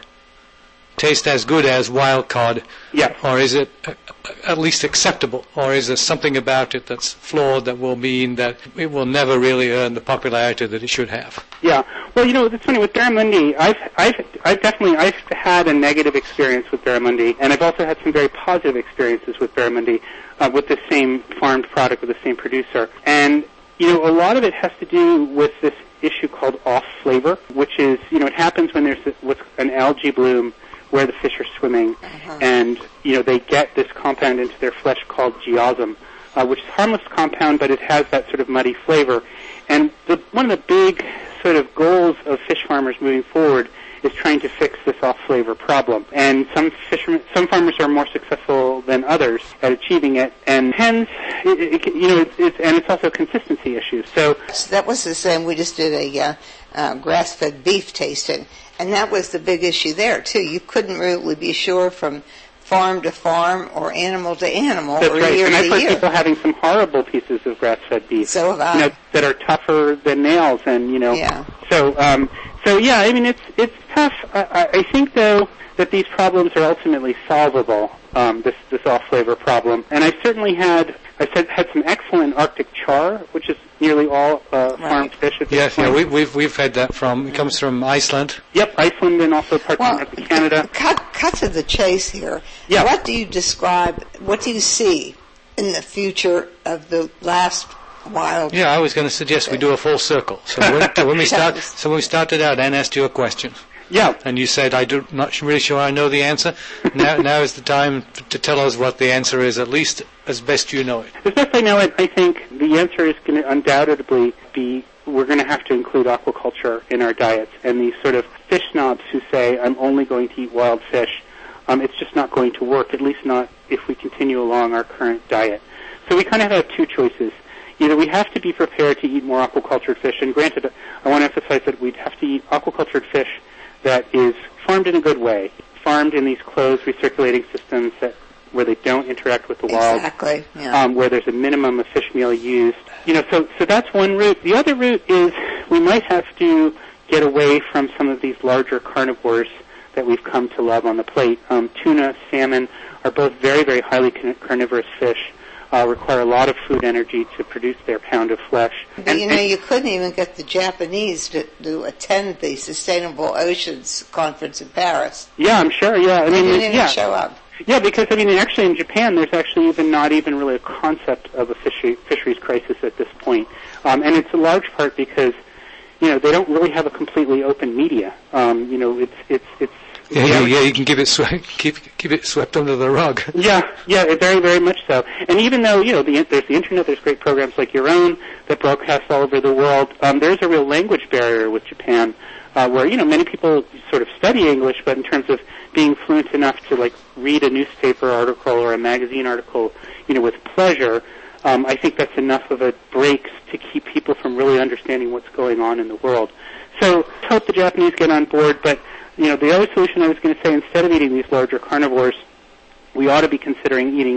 taste as good as wild cod? Yeah. Or is it uh, at least acceptable? Or is there something about it that's flawed that will mean that it will never really earn the popularity that it should have? Yeah. Well, you know, it's funny with Barramundi. I've, I've, I've definitely, I've had a negative experience with Barramundi, and I've also had some very positive experiences with Barramundi, uh, with the same farmed product with the same producer. And you know, a lot of it has to do with this issue called off flavor, which is, you know, it happens when there's what's an algae bloom where the fish are swimming, uh-huh. and you know they get this compound into their flesh called geosmin, uh, which is a harmless compound, but it has that sort of muddy flavor. And the, one of the big sort of goals of fish farmers moving forward is trying to fix this off-flavor problem. And some fishermen, some farmers are more successful than others at achieving it, and hence, it, it, you know, it's, it's and it's also a consistency issue. So, so that was the same. We just did a uh, uh, grass-fed beef tasting, and that was the big issue there too. You couldn't really be sure from farm to farm or animal to animal That's or right. year and to I've heard year. people having some horrible pieces of grass-fed beef, so have I. You know, that are tougher than nails, and you know. Yeah. So, um, so yeah. I mean, it's it's tough. I, I think though that these problems are ultimately solvable. Um, this this off-flavor problem, and I've certainly had I've had, had some excellent Arctic char, which is nearly all uh, farmed right. fish at this yes, point. yeah, we, we've we've had that from. It comes from Iceland. Yep, Iceland and also parts well, of Canada. Cut, cut to the chase here. Yeah. What do you describe? What do you see in the future of the last wild? Yeah, I was going to suggest we do a full circle. So when, when we start, so when we started out, Anne asked you a question. Yeah. And you said, I do not really sure I know the answer. Now, now is the time to tell us what the answer is, at least as best you know it. As best I know it, I think the answer is going to undoubtedly be we're going to have to include aquaculture in our diets. And these sort of fish snobs who say, I'm only going to eat wild fish, um, it's just not going to work, at least not if we continue along our current diet. So we kind of have two choices. Either we have to be prepared to eat more aquacultured fish, and granted, I want to emphasize that we'd have to eat aquacultured fish that is farmed in a good way, farmed in these closed recirculating systems that where they don't interact with the wild, exactly, yeah. um, where there's a minimum of fish meal used. You know, so so that's one route. The other route is we might have to get away from some of these larger carnivores that we've come to love on the plate. Um, tuna, salmon are both very, very highly carnivorous fish. Uh, require a lot of food energy to produce their pound of flesh. But and, you know, you couldn't even get the Japanese to, to attend the Sustainable Oceans Conference in Paris. Yeah, I'm sure. Yeah, I they mean, didn't even yeah. show up. Yeah, because I mean, actually, in Japan, there's actually even not even really a concept of a fishery, fisheries crisis at this point, um, and it's a large part because you know they don't really have a completely open media. Um, you know, it's it's it's. Yeah, yeah, yeah, you can keep it swe- keep keep it swept under the rug. Yeah, yeah, very, very much so. And even though you know the, there's the internet, there's great programs like your own that broadcast all over the world. Um, there's a real language barrier with Japan, uh, where you know many people sort of study English, but in terms of being fluent enough to like read a newspaper article or a magazine article, you know, with pleasure, um, I think that's enough of a break to keep people from really understanding what's going on in the world. So, hope the Japanese get on board, but. You know, the other solution I was going to say, instead of eating these larger carnivores, we ought to be considering eating s-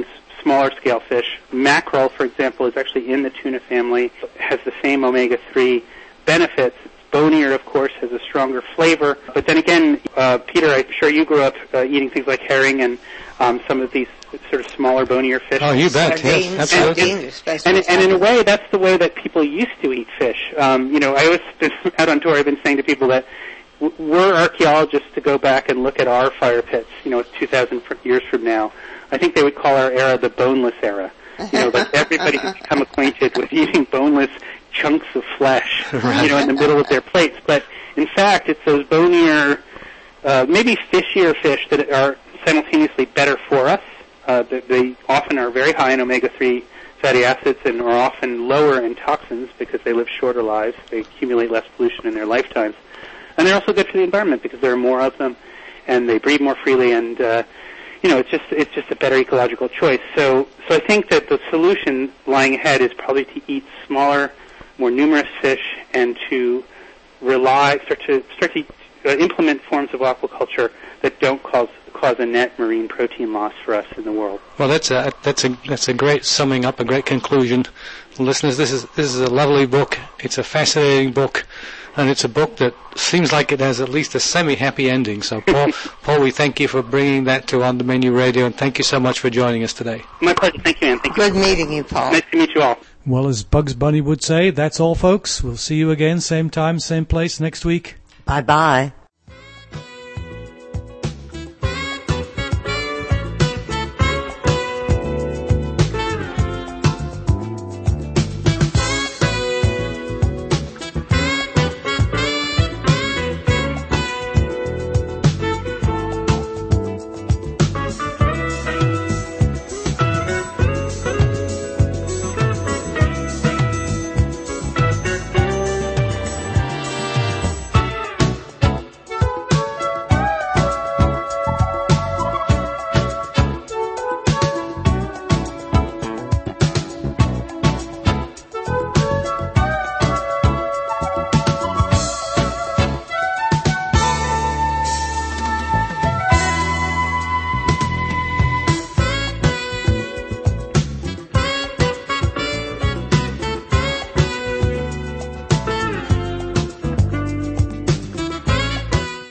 smaller scale fish. Mackerel, for example, is actually in the tuna family, has the same omega three benefits. It's bonier, of course, has a stronger flavor. But then again, uh, Peter, I'm sure you grew up uh, eating things like herring and um, some of these sort of smaller, bonier fish. Oh, you bet. Yes, absolutely. And, and, and in a way, that's the way that people used to eat fish. Um, you know, I was out on tour, I've been saying to people that we're archaeologists to go back and look at our fire pits, you know, two thousand years from now. I think they would call our era the boneless era. You know, that everybody has become acquainted with eating boneless chunks of flesh, right. you know, in the middle of their plates. But in fact, it's those bonier, uh, maybe fishier fish that are simultaneously better for us. Uh, they, they often are very high in omega three fatty acids and are often lower in toxins because they live shorter lives. They accumulate less pollution in their lifetimes. And they're also good for the environment because there are more of them, and they breed more freely, and uh, you know, it's just it's just a better ecological choice. So, so I think that the solution lying ahead is probably to eat smaller, more numerous fish, and to rely start to start to uh, implement forms of aquaculture that don't cause cause a net marine protein loss for us in the world. Well, that's a that's a that's a great summing up, a great conclusion. Listeners, this is this is a lovely book. It's a fascinating book. And it's a book that seems like it has at least a semi-happy ending. So, Paul, Paul, we thank you for bringing that to On the Menu Radio, and thank you so much for joining us today. My pleasure. Thank you, Ann. Thank Good you. meeting you, Paul. Nice to meet you all. Well, as Bugs Bunny would say, that's all, folks. We'll see you again, same time, same place next week. Bye-bye.